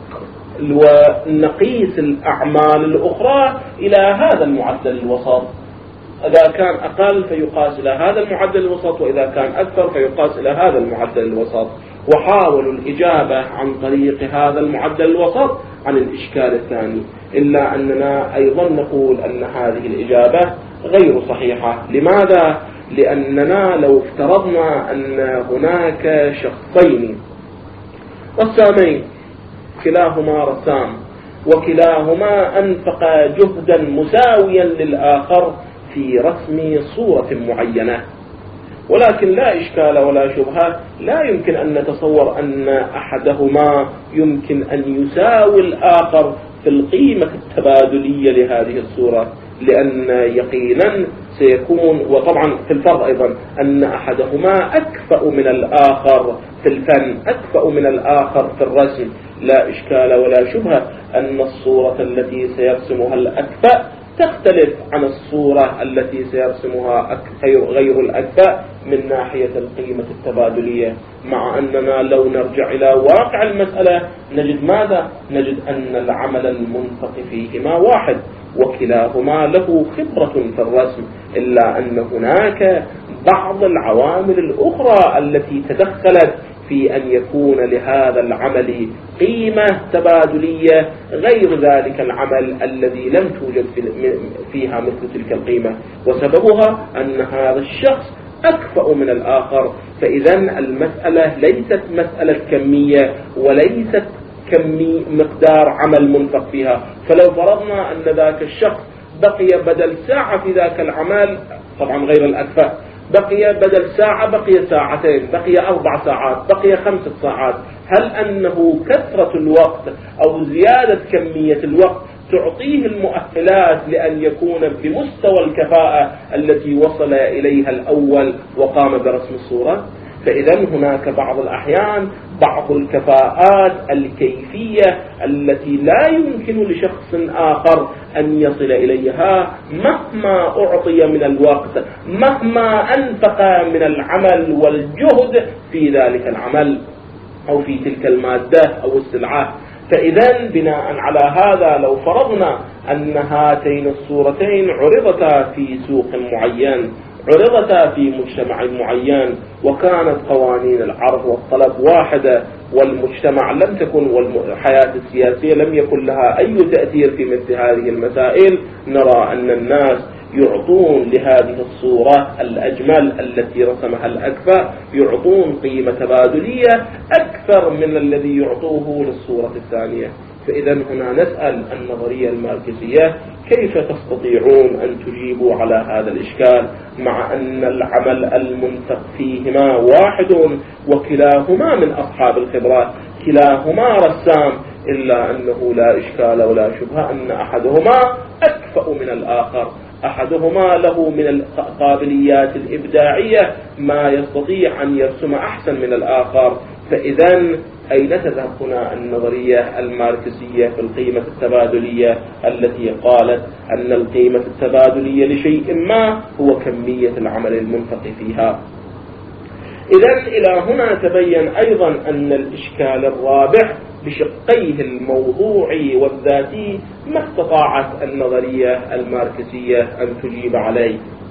ونقيس الأعمال الأخرى إلى هذا المعدل الوسط. إذا كان أقل فيقاس إلى هذا المعدل الوسط، وإذا كان أكثر فيقاس إلى هذا المعدل الوسط. وحاولوا الإجابة عن طريق هذا المعدل الوسط عن الإشكال الثاني، إلا أننا أيضا نقول أن هذه الإجابة غير صحيحة. لماذا؟ لأننا لو افترضنا أن هناك شخصين رسامين، كلاهما رسام وكلاهما أنفق جهدا مساويا للآخر في رسم صورة معينة، ولكن لا إشكال ولا شبهة، لا يمكن أن نتصور أن أحدهما يمكن أن يساوي الآخر في القيمة التبادلية لهذه الصورة. لأن يقينا سيكون، وطبعا في الفرض أيضا أن أحدهما أكفأ من الآخر في الفن، أكفأ من الآخر في الرسم، لا إشكال ولا شبهة أن الصورة التي سيرسمها الأكفأ تختلف عن الصورة التي سيرسمها غير الأكفأ من ناحية القيمة التبادلية، مع أننا لو نرجع إلى واقع المسألة نجد ماذا؟ نجد أن العمل المنفق فيهما واحد وكلاهما له خبرة في الرسم، إلا أن هناك بعض العوامل الأخرى التي تدخلت في أن يكون لهذا العمل قيمة تبادلية غير ذلك العمل الذي لم توجد فيها مثل تلك القيمة، وسببها أن هذا الشخص أكفأ من الآخر. فإذا المسألة ليست مسألة كمية وليست مقدار عمل منفق فيها. فلو فرضنا أن ذاك الشخص بقي بدل ساعة في ذاك العمل، طبعا غير الأكفأ، بقي بدل ساعة بقي ساعتين، بقي 4 ساعات، بقي 5 ساعات، هل أنه كثرة الوقت أو زيادة كمية الوقت تعطيه المؤهلات لأن يكون بمستوى الكفاءة التي وصل إليها الأول وقام برسم الصورة؟ فإذا هناك بعض الأحيان بعض الكفاءات الكيفية التي لا يمكن لشخص آخر أن يصل إليها مهما أعطي من الوقت، مهما أنفق من العمل والجهد في ذلك العمل أو في تلك المادة أو السلعة. فإذا بناء على هذا لو فرضنا أن هاتين الصورتين عرضتا في سوق معين، عرضتا في مجتمع معين، وكانت قوانين العرض والطلب واحدة، والمجتمع لم تكن والحياة السياسية لم يكن لها أي تأثير في مثل هذه المسائل، نرى أن الناس يعطون لهذه الصورة الأجمل التي رسمها الأكفأ يعطون قيمة تبادلية أكثر من الذي يعطوه للصورة الثانية. فإذا هنا نسأل النظرية الماركسية كيف تستطيعون أن تجيبوا على هذا الإشكال مع أن العمل المنفق فيهما واحد وكلاهما من أصحاب الخبرات، كلاهما رسام، إلا أنه لا إشكال ولا شبهة أن أحدهما أكفأ من الآخر، أحدهما له من القابليات الإبداعية ما يستطيع أن يرسم أحسن من الآخر. فإذا أين تذهب هنا النظرية الماركسية في القيمة التبادلية التي قالت أن القيمة التبادلية لشيء ما هو كمية العمل المنفق فيها؟ إذا إلى هنا تبين أيضا أن الإشكال الرابع بشقيه الموضوعي والذاتي ما استطاعت النظرية الماركسية أن تجيب عليه.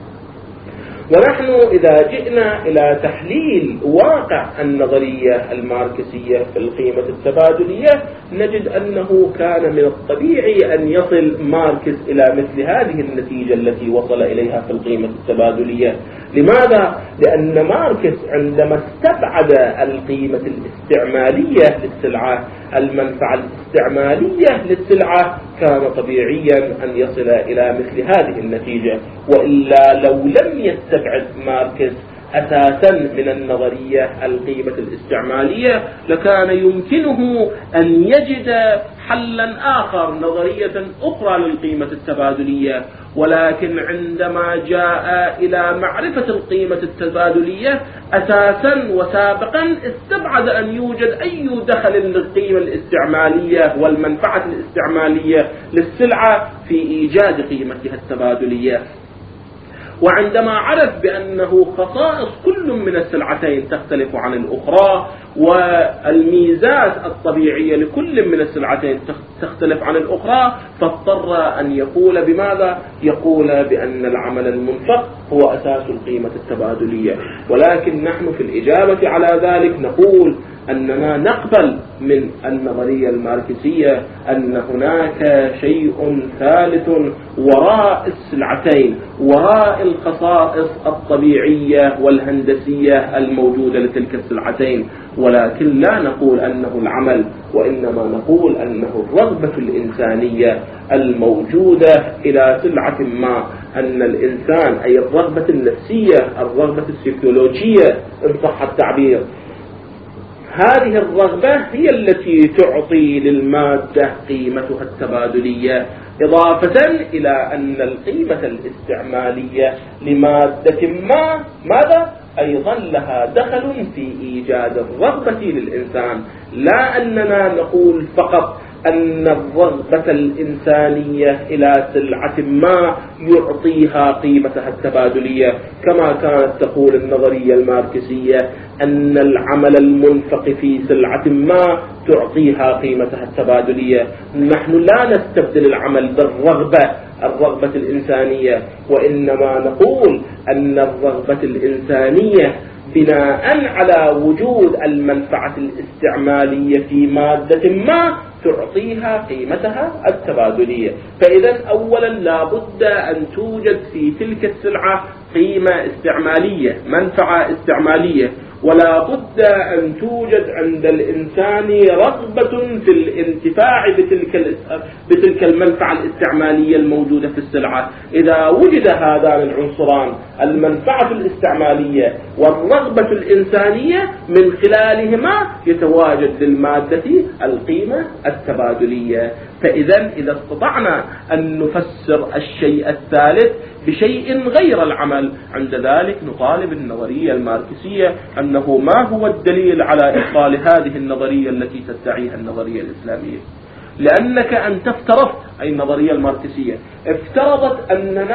ونحن إذا جئنا إلى تحليل واقع النظرية الماركسية في القيمة التبادلية نجد أنه كان من الطبيعي أن يصل ماركس إلى مثل هذه النتيجة التي وصل إليها في القيمة التبادلية. لماذا؟ لأن ماركس عندما استبعد القيمة الاستعمالية للسلعة، المنفعة الاستعمالية للسلعة، كان طبيعيا أن يصل إلى مثل هذه النتيجة. وإلا لو لم يستبعد ماركس أساسا من النظرية القيمة الاستعمالية لكان يمكنه أن يجد حلا آخر، نظرية أخرى للقيمة التبادلية. ولكن عندما جاء إلى معرفة القيمة التبادلية أساسا وسابقا استبعد أن يوجد أي دخل للقيمة الاستعمالية والمنفعة الاستعمالية للسلعة في إيجاد قيمتها التبادلية. وعندما عرف بأنه خصائص كل من السلعتين تختلف عن الأخرى والميزات الطبيعية لكل من السلعتين تختلف عن الأخرى، فاضطر أن يقول بماذا؟ يقول بأن العمل المنفق هو أساس القيمة التبادلية. ولكن نحن في الإجابة على ذلك نقول أننا نقبل من النظرية الماركسية أن هناك شيء ثالث وراء السلعتين، وراء الخصائص الطبيعية والهندسية الموجودة لتلك السلعتين، ولكن لا نقول أنه العمل، وإنما نقول أنه الرغبة الإنسانية الموجودة إلى سلعة ما، أن الإنسان أي الرغبة النفسية، الرغبة السيكولوجية إن صح التعبير، هذه الرغبة هي التي تعطي للمادة قيمتها التبادلية، إضافة إلى أن القيمة الاستعمالية لمادة ما ماذا؟ أيضا لها دخل في إيجاد الرغبة للإنسان. لا أننا نقول فقط أن الرغبة الإنسانية إلى سلعة ما يعطيها قيمتها التبادلية، كما كانت تقول النظرية الماركسية أن العمل المنفق في سلعة ما تعطيها قيمتها التبادلية. نحن لا نستبدل العمل الرغبة الإنسانية، وإنما نقول أن الرغبة الإنسانية بناء على وجود المنفعة الاستعمالية في مادة ما تعطيها قيمتها التبادلية. فإذا أولا لا بد أن توجد في تلك السلعة قيمة استعمالية، منفعة استعمالية، ولا بد أن توجد عند الإنسان رغبة في الانتفاع بتلك المنفعة الاستعمالية الموجودة في السلعة. إذا وجد هذان العنصران، المنفعة الاستعمالية والرغبة الإنسانية، من خلالهما يتواجد للمادة القيمة التبادلية. فإذا إذا استطعنا أن نفسر الشيء الثالث بشيء غير العمل، عند ذلك نطالب النظرية الماركسية أنه ما هو الدليل على إبطال هذه النظرية التي تدعيها النظرية الإسلامية. لأنك أنت افترضت، أي النظرية الماركسية افترضت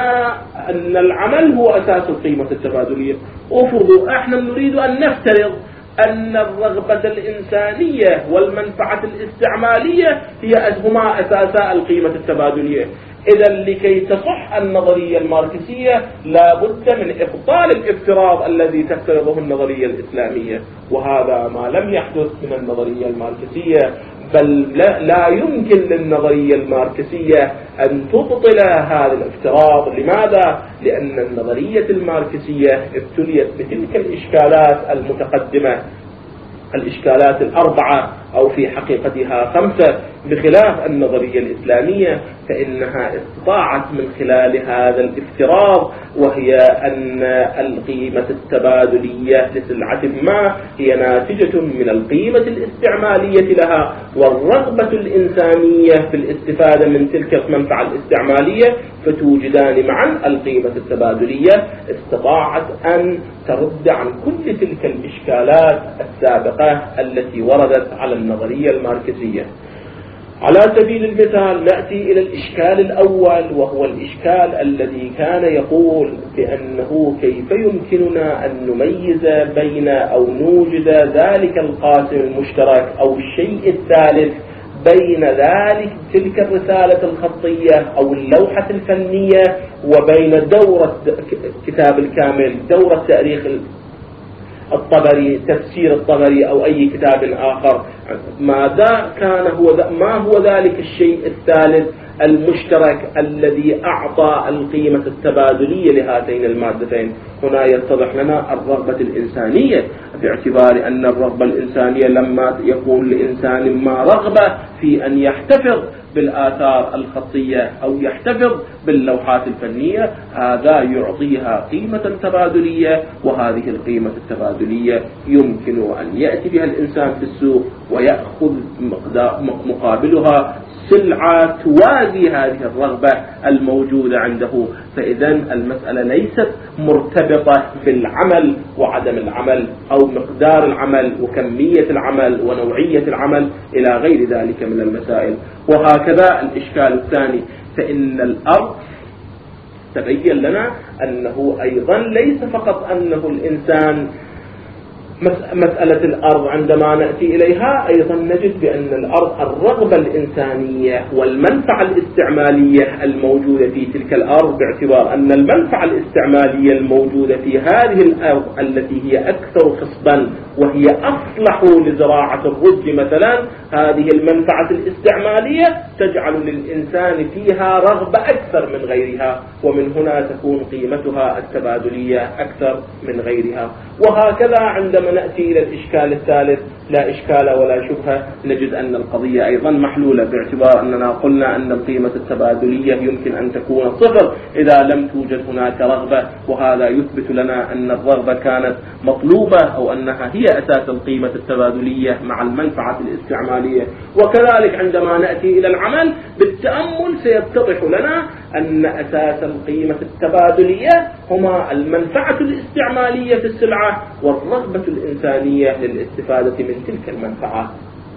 أن العمل هو أساس القيمة التبادلية. أفرضوا احنا نريد أن نفترض أن الرغبة الإنسانية والمنفعة الاستعمالية هما أساسا القيمة التبادلية. إذا لكي تصح النظرية الماركسية لا بد من إبطال الافتراض الذي تفترضه النظرية الإسلامية، وهذا ما لم يحدث من النظرية الماركسية. بل لا يمكن للنظرية الماركسية أن تبطل هذا الافتراض. لماذا؟ لأن النظرية الماركسية ابتليت بتلك الإشكالات المتقدمة، الإشكالات الأربعة أو في حقيقتها 5، بخلاف النظرية الإسلامية فإنها استطاعت من خلال هذا الافتراض، وهي أن القيمة التبادلية لسلعة ما هي ناتجة من القيمة الاستعمالية لها والرغبة الإنسانية في الاستفادة من تلك المنفعة الاستعمالية، فتوجدان معا القيمة التبادلية. استطاعت أن ترد عن كل تلك الإشكالات السابقة التي وردت على النظرية الماركسية. على سبيل المثال نأتي إلى الإشكال الأول، وهو الإشكال الذي كان يقول بأنه كيف يمكننا أن نميز بين أو نوجد ذلك القاسم المشترك أو الشيء الثالث بين تلك الرسالة الخطية أو اللوحة الفنية وبين دورة كتاب الكامل، دورة تاريخ الطبري، تفسير الطبري أو أي كتاب آخر. ما هو ذلك الشيء الثالث المشترك الذي أعطى القيمة التبادلية لهاتين المادتين؟ هنا يتضح لنا الرغبة الإنسانية، باعتبار أن الرغبة الإنسانية لما يكون لإنسان ما رغبة في أن يحتفظ بالآثار الخطية أو يحتفظ باللوحات الفنية، هذا يعطيها قيمة تبادلية، وهذه القيمة التبادلية يمكن أن يأتي بها الإنسان في السوق ويأخذ مقابلها سلعة توازي هذه الرغبة الموجودة عنده. فإذا المسألة ليست مرتبطة بالعمل وعدم العمل أو مقدار العمل وكمية العمل ونوعية العمل إلى غير ذلك من المسائل. وهكذا الإشكال الثاني، فإن الأرض تبين لنا أنه أيضا ليس فقط أنه الإنسان مسألة الأرض عندما نأتي إليها أيضا نجد بأن الأرض الرغبة الإنسانية والمنفعة الاستعمالية الموجودة في تلك الأرض، باعتبار أن المنفعة الاستعمالية الموجودة في هذه الأرض التي هي أكثر خصبا وهي أصلح لزراعة الرز مثلا، هذه المنفعة الاستعمالية تجعل للإنسان فيها رغبة أكثر من غيرها، ومن هنا تكون قيمتها التبادلية أكثر من غيرها. وهكذا عندما نأتي إلى الإشكال الثالث لا إشكال ولا شبهة نجد أن القضية أيضا محلولة، باعتبار أننا قلنا أن القيمة التبادلية يمكن أن تكون صفر إذا لم توجد هناك رغبة، وهذا يثبت لنا أن الرغبة كانت مطلوبة أو أنها هي أساس القيمة التبادلية مع المنفعة الاستعمالية. وكذلك عندما نأتي إلى العمل بالتأمل سيتضح لنا أن أساس القيمة التبادلية هما المنفعة الاستعمالية في السلعة والرغبة الإنسانية للاستفادة من تلك المنفعة.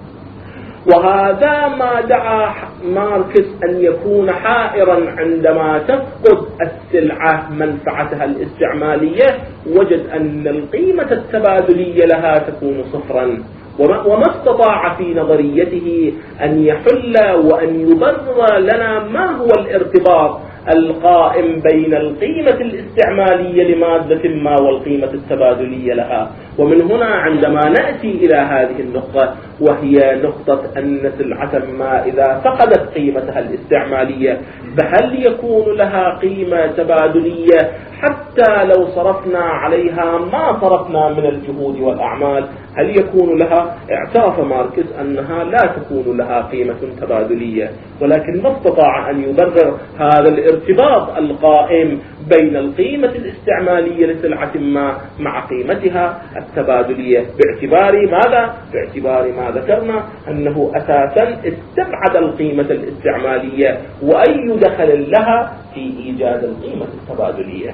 وهذا ما دعا ماركس أن يكون حائرا عندما تفقد السلعة منفعتها الاستعمالية، وجد أن القيمة التبادلية لها تكون صفرا، وما استطاع في نظريته أن يحل وأن يبرر لنا ما هو الارتباط القائم بين القيمة الاستعمالية لمادة ما والقيمة التبادلية لها. ومن هنا عندما نأتي إلى هذه النقطة، وهي نقطة أن سلعة ما إذا فقدت قيمتها الاستعمالية فهل يكون لها قيمة تبادلية حتى لو صرفنا عليها ما صرفنا من الجهود والأعمال؟ هل يكون لها؟ اعترف ماركس أنها لا تكون لها قيمة تبادلية، ولكن ما استطاع أن يبرر هذا الارتباط القائم بين القيمة الاستعمالية لسلعة ما مع قيمتها التبادلية، باعتبار ماذا؟ باعتبار ما ذكرنا أنه أساسا استبعد القيمة الاستعمالية وأي دخل لها في إيجاد القيمة التبادلية.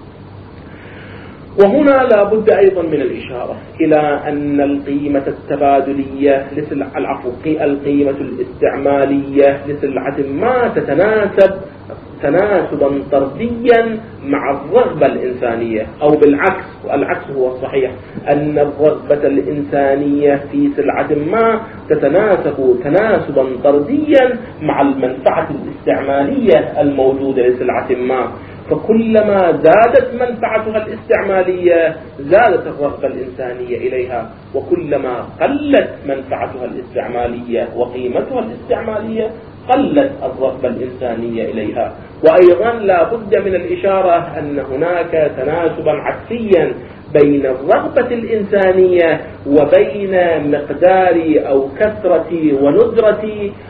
وهنا لا بد أيضا من الإشارة إلى أن القيمة التبادلية القيمة الاستعمالية لسلعة ما تتناسب تناسبا طرديا مع الرغبة الإنسانية، أو بالعكس، والعكس هو الصحيح، أن الرغبة الإنسانية في سلعة ما تتناسب تناسبا طرديا مع المنفعة الاستعمالية الموجودة لسلعة ما. فكلما زادت منفعتها الاستعمالية زادت الرغبة الإنسانية إليها، وكلما قلت منفعتها الاستعمالية وقيمتها الاستعمالية قلت الرغبة الإنسانية إليها. وأيضا لا بد من الإشارة أن هناك تناسبا عكسيا بين الرغبة الإنسانية وبين مقدار أو كثرة وندرة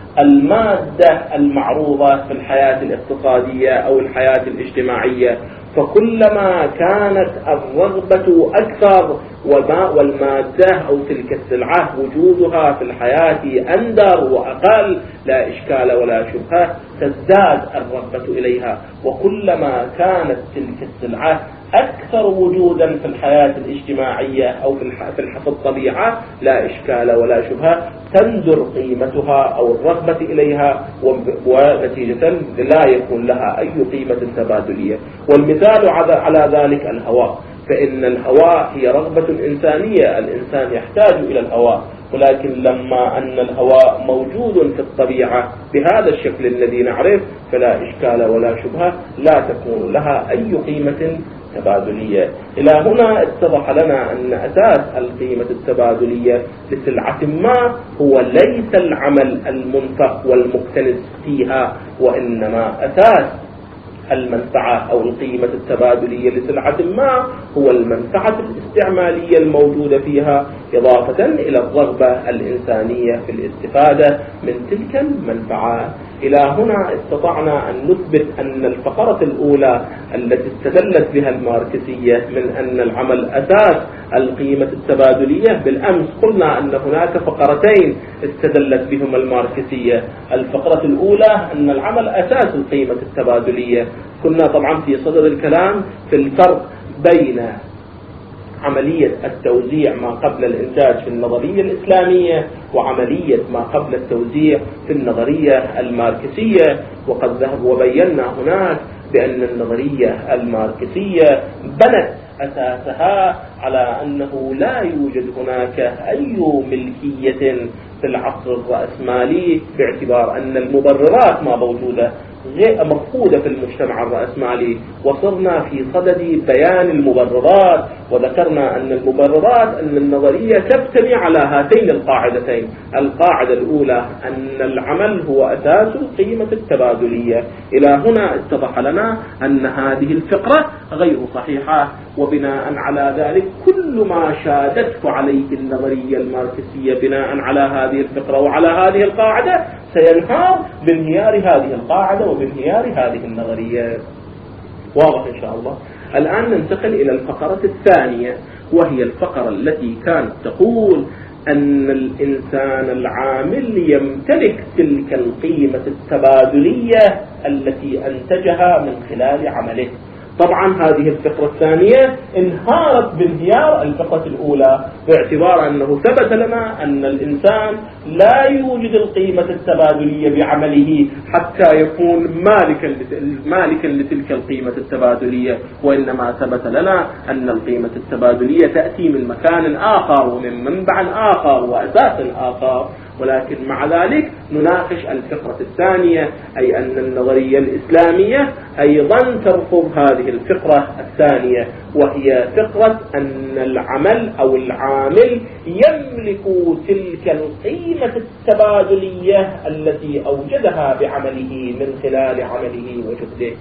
المادة المعروضة في الحياة الاقتصادية أو الحياة الاجتماعية. فكلما كانت الرغبة أكثر والمادة أو تلك السلعة وجودها في الحياة أندر وأقل، لا إشكال ولا شبهة تزداد الرغبة إليها. وكلما كانت تلك السلعة أكثر وجودا في الحياة الاجتماعية أو في الطبيعة، لا إشكال ولا شبهة تندر قيمتها أو الرغبة إليها، ونتيجة لا يكون لها أي قيمة تبادلية. والمثال على ذلك الهواء، فإن الهواء هي رغبة إنسانية، الإنسان يحتاج إلى الهواء، ولكن لما أن الهواء موجود في الطبيعة بهذا الشكل الذي نعرف فلا إشكال ولا شبهة لا تكون لها أي قيمة تبادلية. إلى هنا اتضح لنا أن أساس القيمة التبادلية لسلعة ما هو ليس العمل المنفق والمكتنز فيها، وإنما أساس المنفعة أو القيمة التبادلية لسلعة ما هو المنفعة الاستعمالية الموجودة فيها، إضافة إلى الرغبة الإنسانية في الاستفادة من تلك المنفعة. إلى هنا استطعنا أن نثبت أن الفقرة الأولى التي استدلت بها الماركسية من أن العمل أساس القيمة التبادلية، بالأمس قلنا أن هناك فقرتين استدلت بهما الماركسية. الفقرة الأولى أن العمل أساس القيمة التبادلية، كنا طبعا في صدد الكلام في الفرق بين عملية التوزيع ما قبل الإنتاج في النظرية الإسلامية وعملية ما قبل التوزيع في النظرية الماركسية. وقد ذهب وبينا هناك بأن النظرية الماركسية بنت أساسها على أنه لا يوجد هناك أي ملكية في العصر الرأسمالي، باعتبار أن المبررات ما موجودة، مفقودة في المجتمع الرأسمالي، وصرنا في صدد بيان المبررات، وذكرنا أن المبررات أن النظرية تبتني على هاتين القاعدتين. القاعدة الأولى أن العمل هو أساس القيمة التبادلية. إلى هنا اتضح لنا أن هذه الفكرة غير صحيحة، وبناء على ذلك كل ما شادته عليه النظرية الماركسية بناء على هذه الفكرة وعلى هذه القاعدة سينهار بانهيار هذه القاعدة وبانهيار هذه النظرية. واضح إن شاء الله. الآن ننتقل إلى الفقرة الثانية، وهي الفقرة التي كانت تقول أن الإنسان العامل يمتلك تلك القيمة التبادلية التي أنتجها من خلال عمله. طبعا هذه الفقرة الثانية انهارت بانهيار الفقرة الأولى، باعتبار أنه ثبت لنا أن الإنسان لا يوجد القيمة التبادلية بعمله حتى يكون مالكا لتلك القيمة التبادلية، وإنما ثبت لنا أن القيمة التبادلية تأتي من مكان آخر ومن منبع آخر وأساس آخر. ولكن مع ذلك نناقش الفقرة الثانية، أي أن النظرية الإسلامية أيضا ترفض هذه الفقرة الثانية، وهي فقرة أن العمل أو العامل يملك تلك القيمة التبادلية التي أوجدها بعمله من خلال عمله وجهده.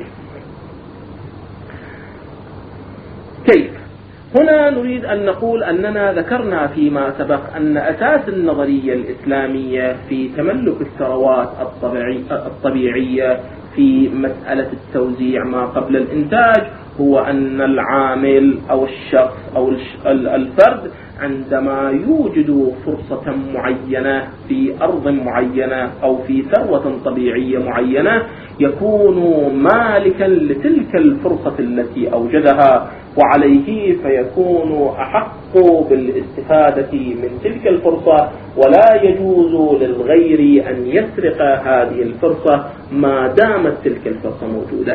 كيف؟ هنا نريد أن نقول أننا ذكرنا فيما سبق أن أساس النظرية الإسلامية في تملك الثروات الطبيعية في مسألة التوزيع ما قبل الإنتاج هو أن العامل أو الشخص أو الفرد عندما يوجد فرصة معينة في أرض معينة أو في ثروة طبيعية معينة يكون مالكا لتلك الفرصة التي أوجدها، وعليه فيكون أحق بالاستفادة من تلك الفرصة، ولا يجوز للغير أن يسرق هذه الفرصة ما دامت تلك الفرصة موجودة.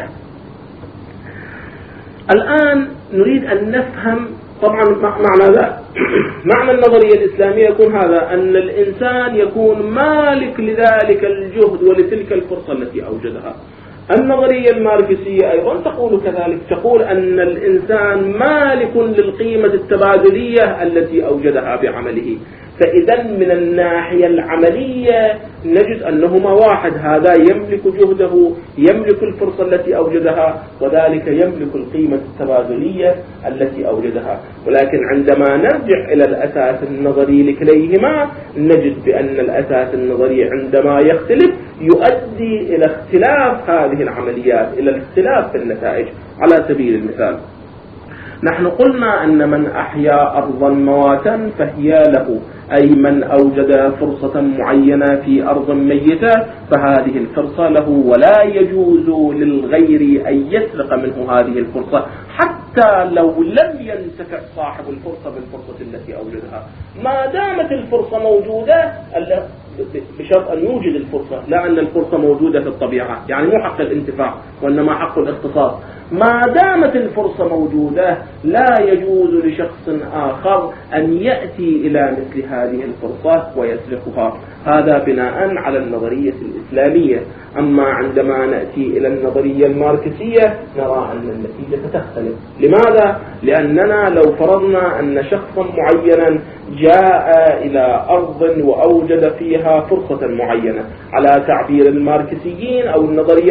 الآن نريد أن نفهم طبعا معنى النظرية الإسلامية يكون هذا، أن الإنسان يكون مالك لذلك الجهد ولتلك الفرصة التي أوجدها. النظرية الماركسية أيضا تقول كذلك، تقول أن الإنسان مالك للقيمة التبادلية التي أوجدها بعمله. فإذا من الناحية العملية نجد أنهما واحد، هذا يملك جهده يملك الفرصة التي أوجدها، وذلك يملك القيمة التبادلية التي أوجدها. ولكن عندما نرجع إلى الأساس النظري لكليهما نجد بأن الأساس النظري عندما يختلف يؤدي إلى اختلاف هذه العمليات، إلى الاختلاف في النتائج. على سبيل المثال نحن قلنا أن من أحيا أرضا مواتا فهي له، أي من أوجد فرصة معينة في أرض ميتة فهذه الفرصة له، ولا يجوز للغير أن يسرق منه هذه الفرصة حتى لو لم ينتفع صاحب الفرصة بالفرصة التي أوجدها، ما دامت الفرصة موجودة، بشرط أن يوجد الفرصة، لا أن الفرصة موجودة في الطبيعة، يعني مو حق الانتفاع وإنما حق الاختصاص. ما دامت الفرصة موجودة لا يجوز لشخص آخر أن يأتي إلى مثل هذه الفرصة ويسرقها. هذا بناء على النظرية الإسلامية. أما عندما نأتي إلى النظرية الماركسية نرى أن النتيجة تختلف. لماذا؟ لأننا لو فرضنا أن شخصا معينا جاء إلى أرض وأوجد فيها فرصة معينة، على تعبير الماركسيين أو النظرية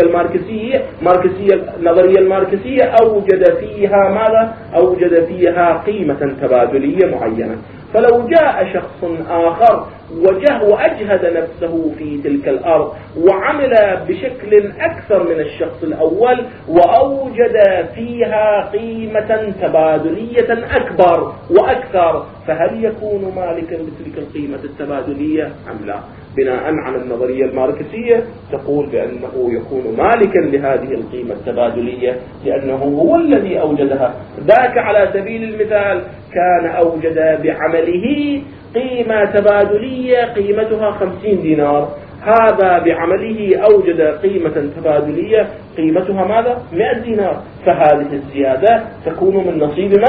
الماركسية أوجد فيها ماذا؟ أوجد فيها قيمة تبادلية معينة. فلو جاء شخص آخر وأجهد نفسه في تلك الأرض وعمل بشكل أكثر من الشخص الأول وأوجد فيها قيمة تبادلية أكبر وأكثر، فهل يكون مالكا لتلك القيمة التبادلية أم لا؟ بناء على النظرية الماركسية تقول بأنه يكون مالكا لهذه القيمة التبادلية لأنه هو الذي أوجدها. ذاك على سبيل المثال كان أوجد بعمله قيمة تبادلية قيمتها 50 دينار، هذا بعمله أوجد قيمة تبادلية قيمتها ماذا؟ 100 دينار، فهذه الزيادة تكون من نصيب من؟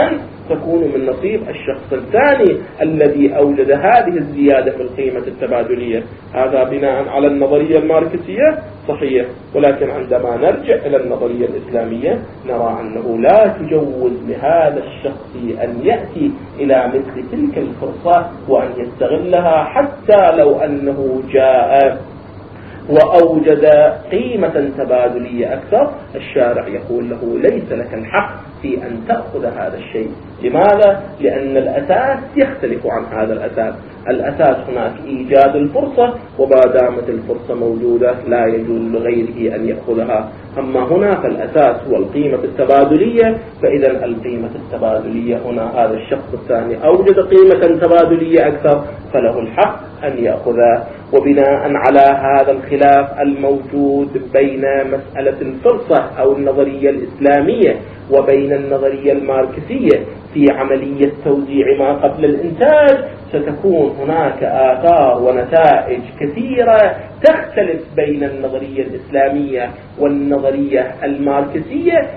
تكون من نصيب الشخص الثاني الذي أوجد هذه الزيادة في القيمة التبادلية. هذا بناء على النظرية الماركسية صحيح، ولكن عندما نرجع إلى النظرية الإسلامية نرى أنه لا تجوز لهذا الشخص أن يأتي إلى مثل تلك الفرصة وأن يستغلها، حتى لو أنه جاء وأوجد قيمة تبادلية أكثر. الشارع يقول له ليس لك الحق في أن تأخذ هذا الشيء. لماذا؟ لأن الأساس يختلف عن هذا الأساس. الأساس هناك إيجاد الفرصة، وما دامت الفرصة موجودة لا يجوز لغيره أن يأخذها. أما هنا فالأساس هو القيمة التبادلية، فإذا القيمة التبادلية هنا هذا الشخص الثاني أوجد قيمة تبادلية أكثر فله الحق أن يأخذها. وبناء على هذا الخلاف الموجود بين مسألة الفرصة أو النظرية الإسلامية وبين النظرية الماركسية في عملية توزيع ما قبل الإنتاج، ستكون هناك آثار ونتائج كثيرة تختلف بين النظرية الإسلامية والنظرية الماركسية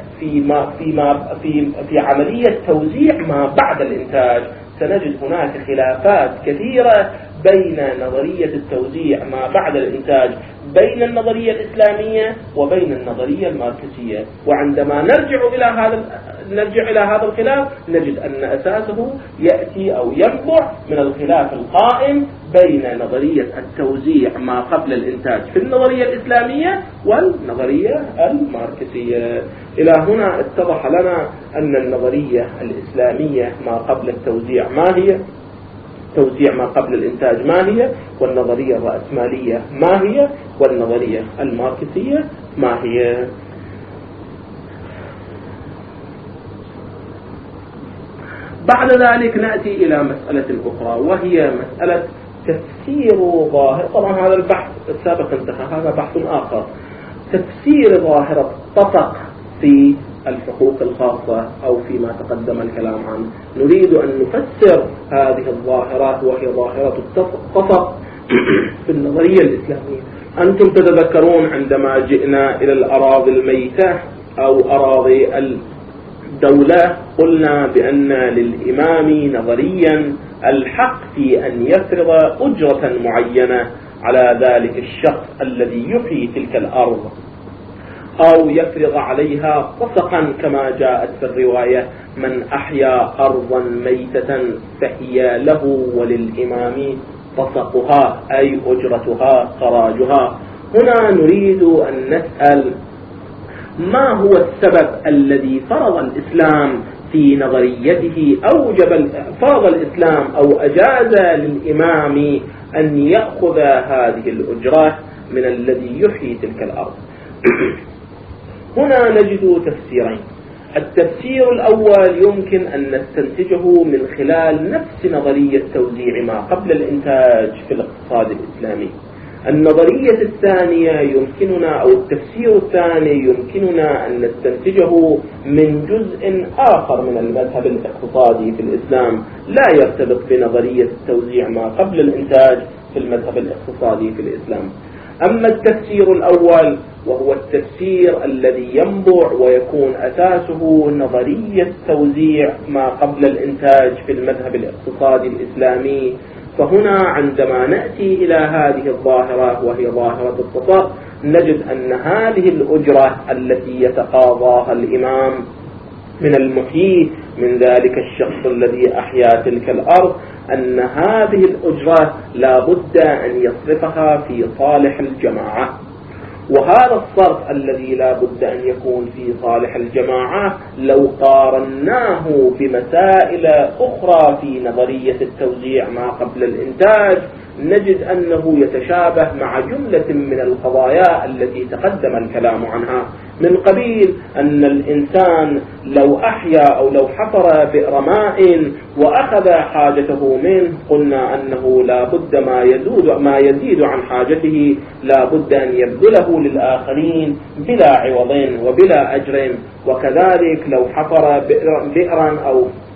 في عملية توزيع ما بعد الإنتاج. سنجد هناك خلافات كثيرة بين نظرية التوزيع ما بعد الإنتاج بين النظرية الإسلامية وبين النظرية الماركسية. وعندما نرجع إلى هذا الخلاف نجد أن أساسه يأتي أو ينبع من الخلاف القائم بين نظرية التوزيع ما قبل الإنتاج في النظرية الإسلامية والنظرية الماركسية. إلى هنا اتضح لنا أن النظرية الإسلامية ما قبل التوزيع ما هي، توزيع ما قبل الإنتاج ما هي، والنظرية الرأسمالية ما هي، والنظرية الماركسية ما هي. بعد ذلك نأتي إلى مسألة أخرى، وهي مسألة تفسير ظاهرة. طبعا هذا البحث السابق انتهى، هذا بحث آخر. تفسير ظاهرة طفق في الحقوق الخاصة أو فيما تقدم الكلام عنه. نريد أن نفسر هذه الظاهرة، وهي ظاهرة الطفق في النظرية الإسلامية. أنتم تتذكرون عندما جئنا إلى الأراضي الميتة أو أراضي الدولة قلنا بأن للإمام نظريا الحق في أن يفرض أجرة معينة على ذلك الشخص الذي يحيي تلك الأرض، أو يفرض عليها طسقا كما جاءت في الرواية: من أحيا أرضا ميتة فهي له وللإمام طسقها، أي أجرتها خراجها. هنا نريد أن نسأل: ما هو السبب الذي فرض الإسلام في نظريته فرض الإسلام أو أجاز للإمام أن يأخذ هذه الأجرة من الذي يحيي تلك الأرض؟ هنا نجد تفسيرين. التفسير الأول يمكن أن نستنتجه من خلال نفس نظرية توزيع ما قبل الإنتاج في الاقتصاد الإسلامي. النظرية الثانية يمكننا، أو التفسير الثاني يمكننا أن نستنتجه من جزء آخر من المذهب الاقتصادي في الإسلام لا يرتبط بنظرية توزيع ما قبل الإنتاج في المذهب الاقتصادي في الإسلام. أما التفسير الأول وهو التفسير الذي ينبع ويكون أساسه نظرية توزيع ما قبل الإنتاج في المذهب الاقتصادي الإسلامي، فهنا عندما نأتي إلى هذه الظاهرة وهي ظاهرة الطفق نجد أن هذه الأجرة التي يتقاضاها الإمام من المحيي من ذلك الشخص الذي أحيا تلك الأرض، أن هذه الأجرة لا بد أن يصرفها في صالح الجماعة. وهذا الصرف الذي لا بد أن يكون في صالح الجماعة لو قارناه بمسائل أخرى في نظرية التوزيع ما قبل الإنتاج نجد أنه يتشابه مع جملة من القضايا التي تقدم الكلام عنها، من قبيل أن الإنسان لو أحيا أو لو حفر بئر ماء وأخذ حاجته منه قلنا أنه لا بد ما يزيد عن حاجته لا بد أن يبذله للآخرين بلا عوض وبلا أجر. وكذلك لو حفر بئرا أو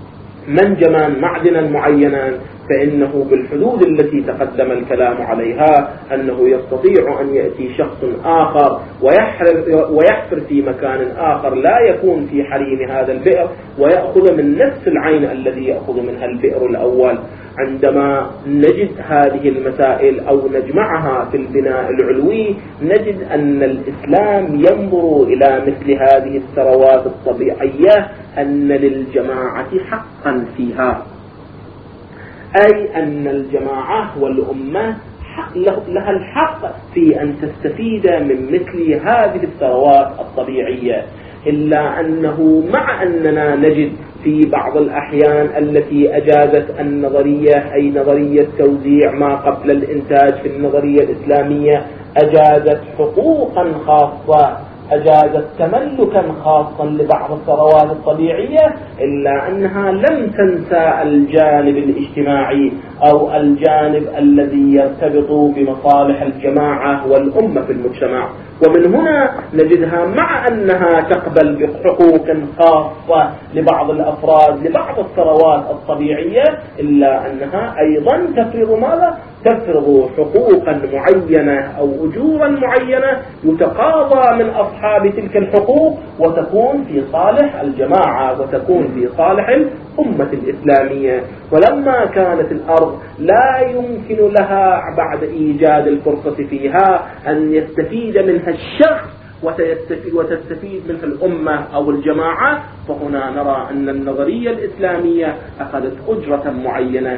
منجما معدنا معينا، فإنه بالحدود التي تقدم الكلام عليها أنه يستطيع أن يأتي شخص آخر ويحفر في مكان آخر لا يكون في حريم هذا البئر ويأخذ من نفس العين الذي يأخذ منها البئر الأول. عندما نجد هذه المسائل أو نجمعها في البناء العلوي نجد أن الإسلام ينظر إلى مثل هذه الثروات الطبيعية أن للجماعة حقا فيها، أي أن الجماعة والأمة لها الحق في أن تستفيد من مثل هذه الثروات الطبيعية. إلا أنه مع أننا نجد في بعض الأحيان التي أجازت النظرية أي نظرية توزيع ما قبل الإنتاج في النظرية الإسلامية أجازت حقوقا خاصة، أجازت تملكا خاصا لبعض الثروات الطبيعية، إلا أنها لم تنسى الجانب الاجتماعي أو الجانب الذي يرتبط بمصالح الجماعة والأمة في المجتمع. ومن هنا نجدها مع أنها تقبل بحقوق خاصة لبعض الأفراد لبعض الثروات الطبيعية، إلا أنها أيضا تفرض ماذا؟ تفرض حقوقا معينة أو أجورا معينة يتقاضى من أصحاب تلك الحقوق وتكون في صالح الجماعة وتكون في صالح الأمة الإسلامية. ولما كانت الأرض لا يمكن لها بعد إيجاد الفرصة فيها أن يستفيد منها الشخص وتستفيد منها الأمة أو الجماعة، فهنا نرى أن النظرية الإسلامية أخذت أجرة معينة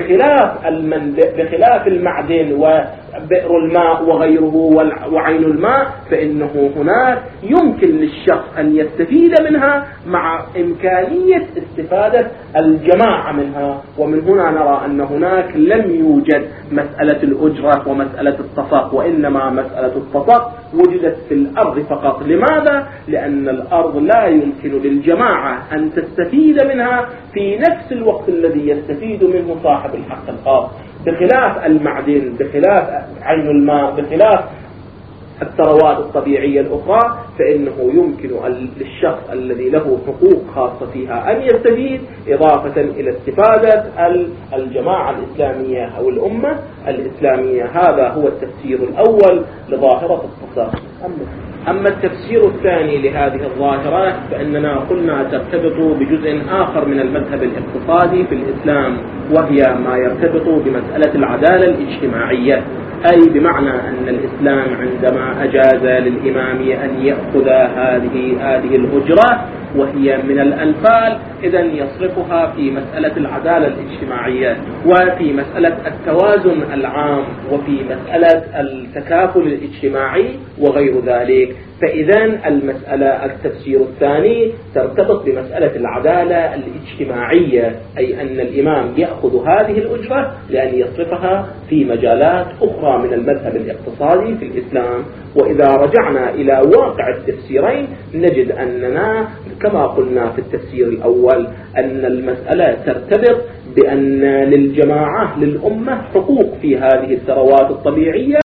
بخلاف المعدن وبئر الماء وغيره وعين الماء، فإنه هناك يمكن للشخص أن يستفيد منها مع إمكانية استفادة الجماعة منها. ومن هنا نرى أن هناك لم يوجد مسألة الأجرة ومسألة التصق، وإنما مسألة التصق وجدت في الأرض فقط. لماذا؟ لأن الأرض لا يمكن للجماعة أن تستفيد منها في نفس الوقت الذي يستفيد منه صاحب الحق الخاص، بخلاف المعدن، بخلاف عين الماء، بخلاف الثروات الطبيعية الأخرى، فإنه يمكن للشخص الذي له حقوق خاصة فيها أن يستفيد إضافة إلى استفادة الجماعة الإسلامية أو الأمة الإسلامية. هذا هو التفسير الأول لظاهرة التصاق. أما التفسير الثاني لهذه الظاهرة فإننا قلنا ترتبط بجزء آخر من المذهب الاقتصادي في الإسلام، وهي ما يرتبط بمسألة العدالة الاجتماعية، أي بمعنى أن الإسلام عندما أجاز للإمام أن يأخذ هذه الأجرة وهي من الأنفال، إذن يصرفها في مسألة العدالة الاجتماعية وفي مسألة التوازن العام وفي مسألة التكافل الاجتماعي وغير ذلك. فإذن المسألة التفسير الثاني ترتبط بمسألة العدالة الاجتماعية، أي أن الإمام يأخذ هذه الأجرة لأن يصرفها في مجالات أخرى من المذهب الاقتصادي في الإسلام. وإذا رجعنا إلى واقع التفسيرين نجد أننا كما قلنا في التفسير الأول أن المسألة ترتبط بأن للجماعة للأمة حقوق في هذه الثروات الطبيعية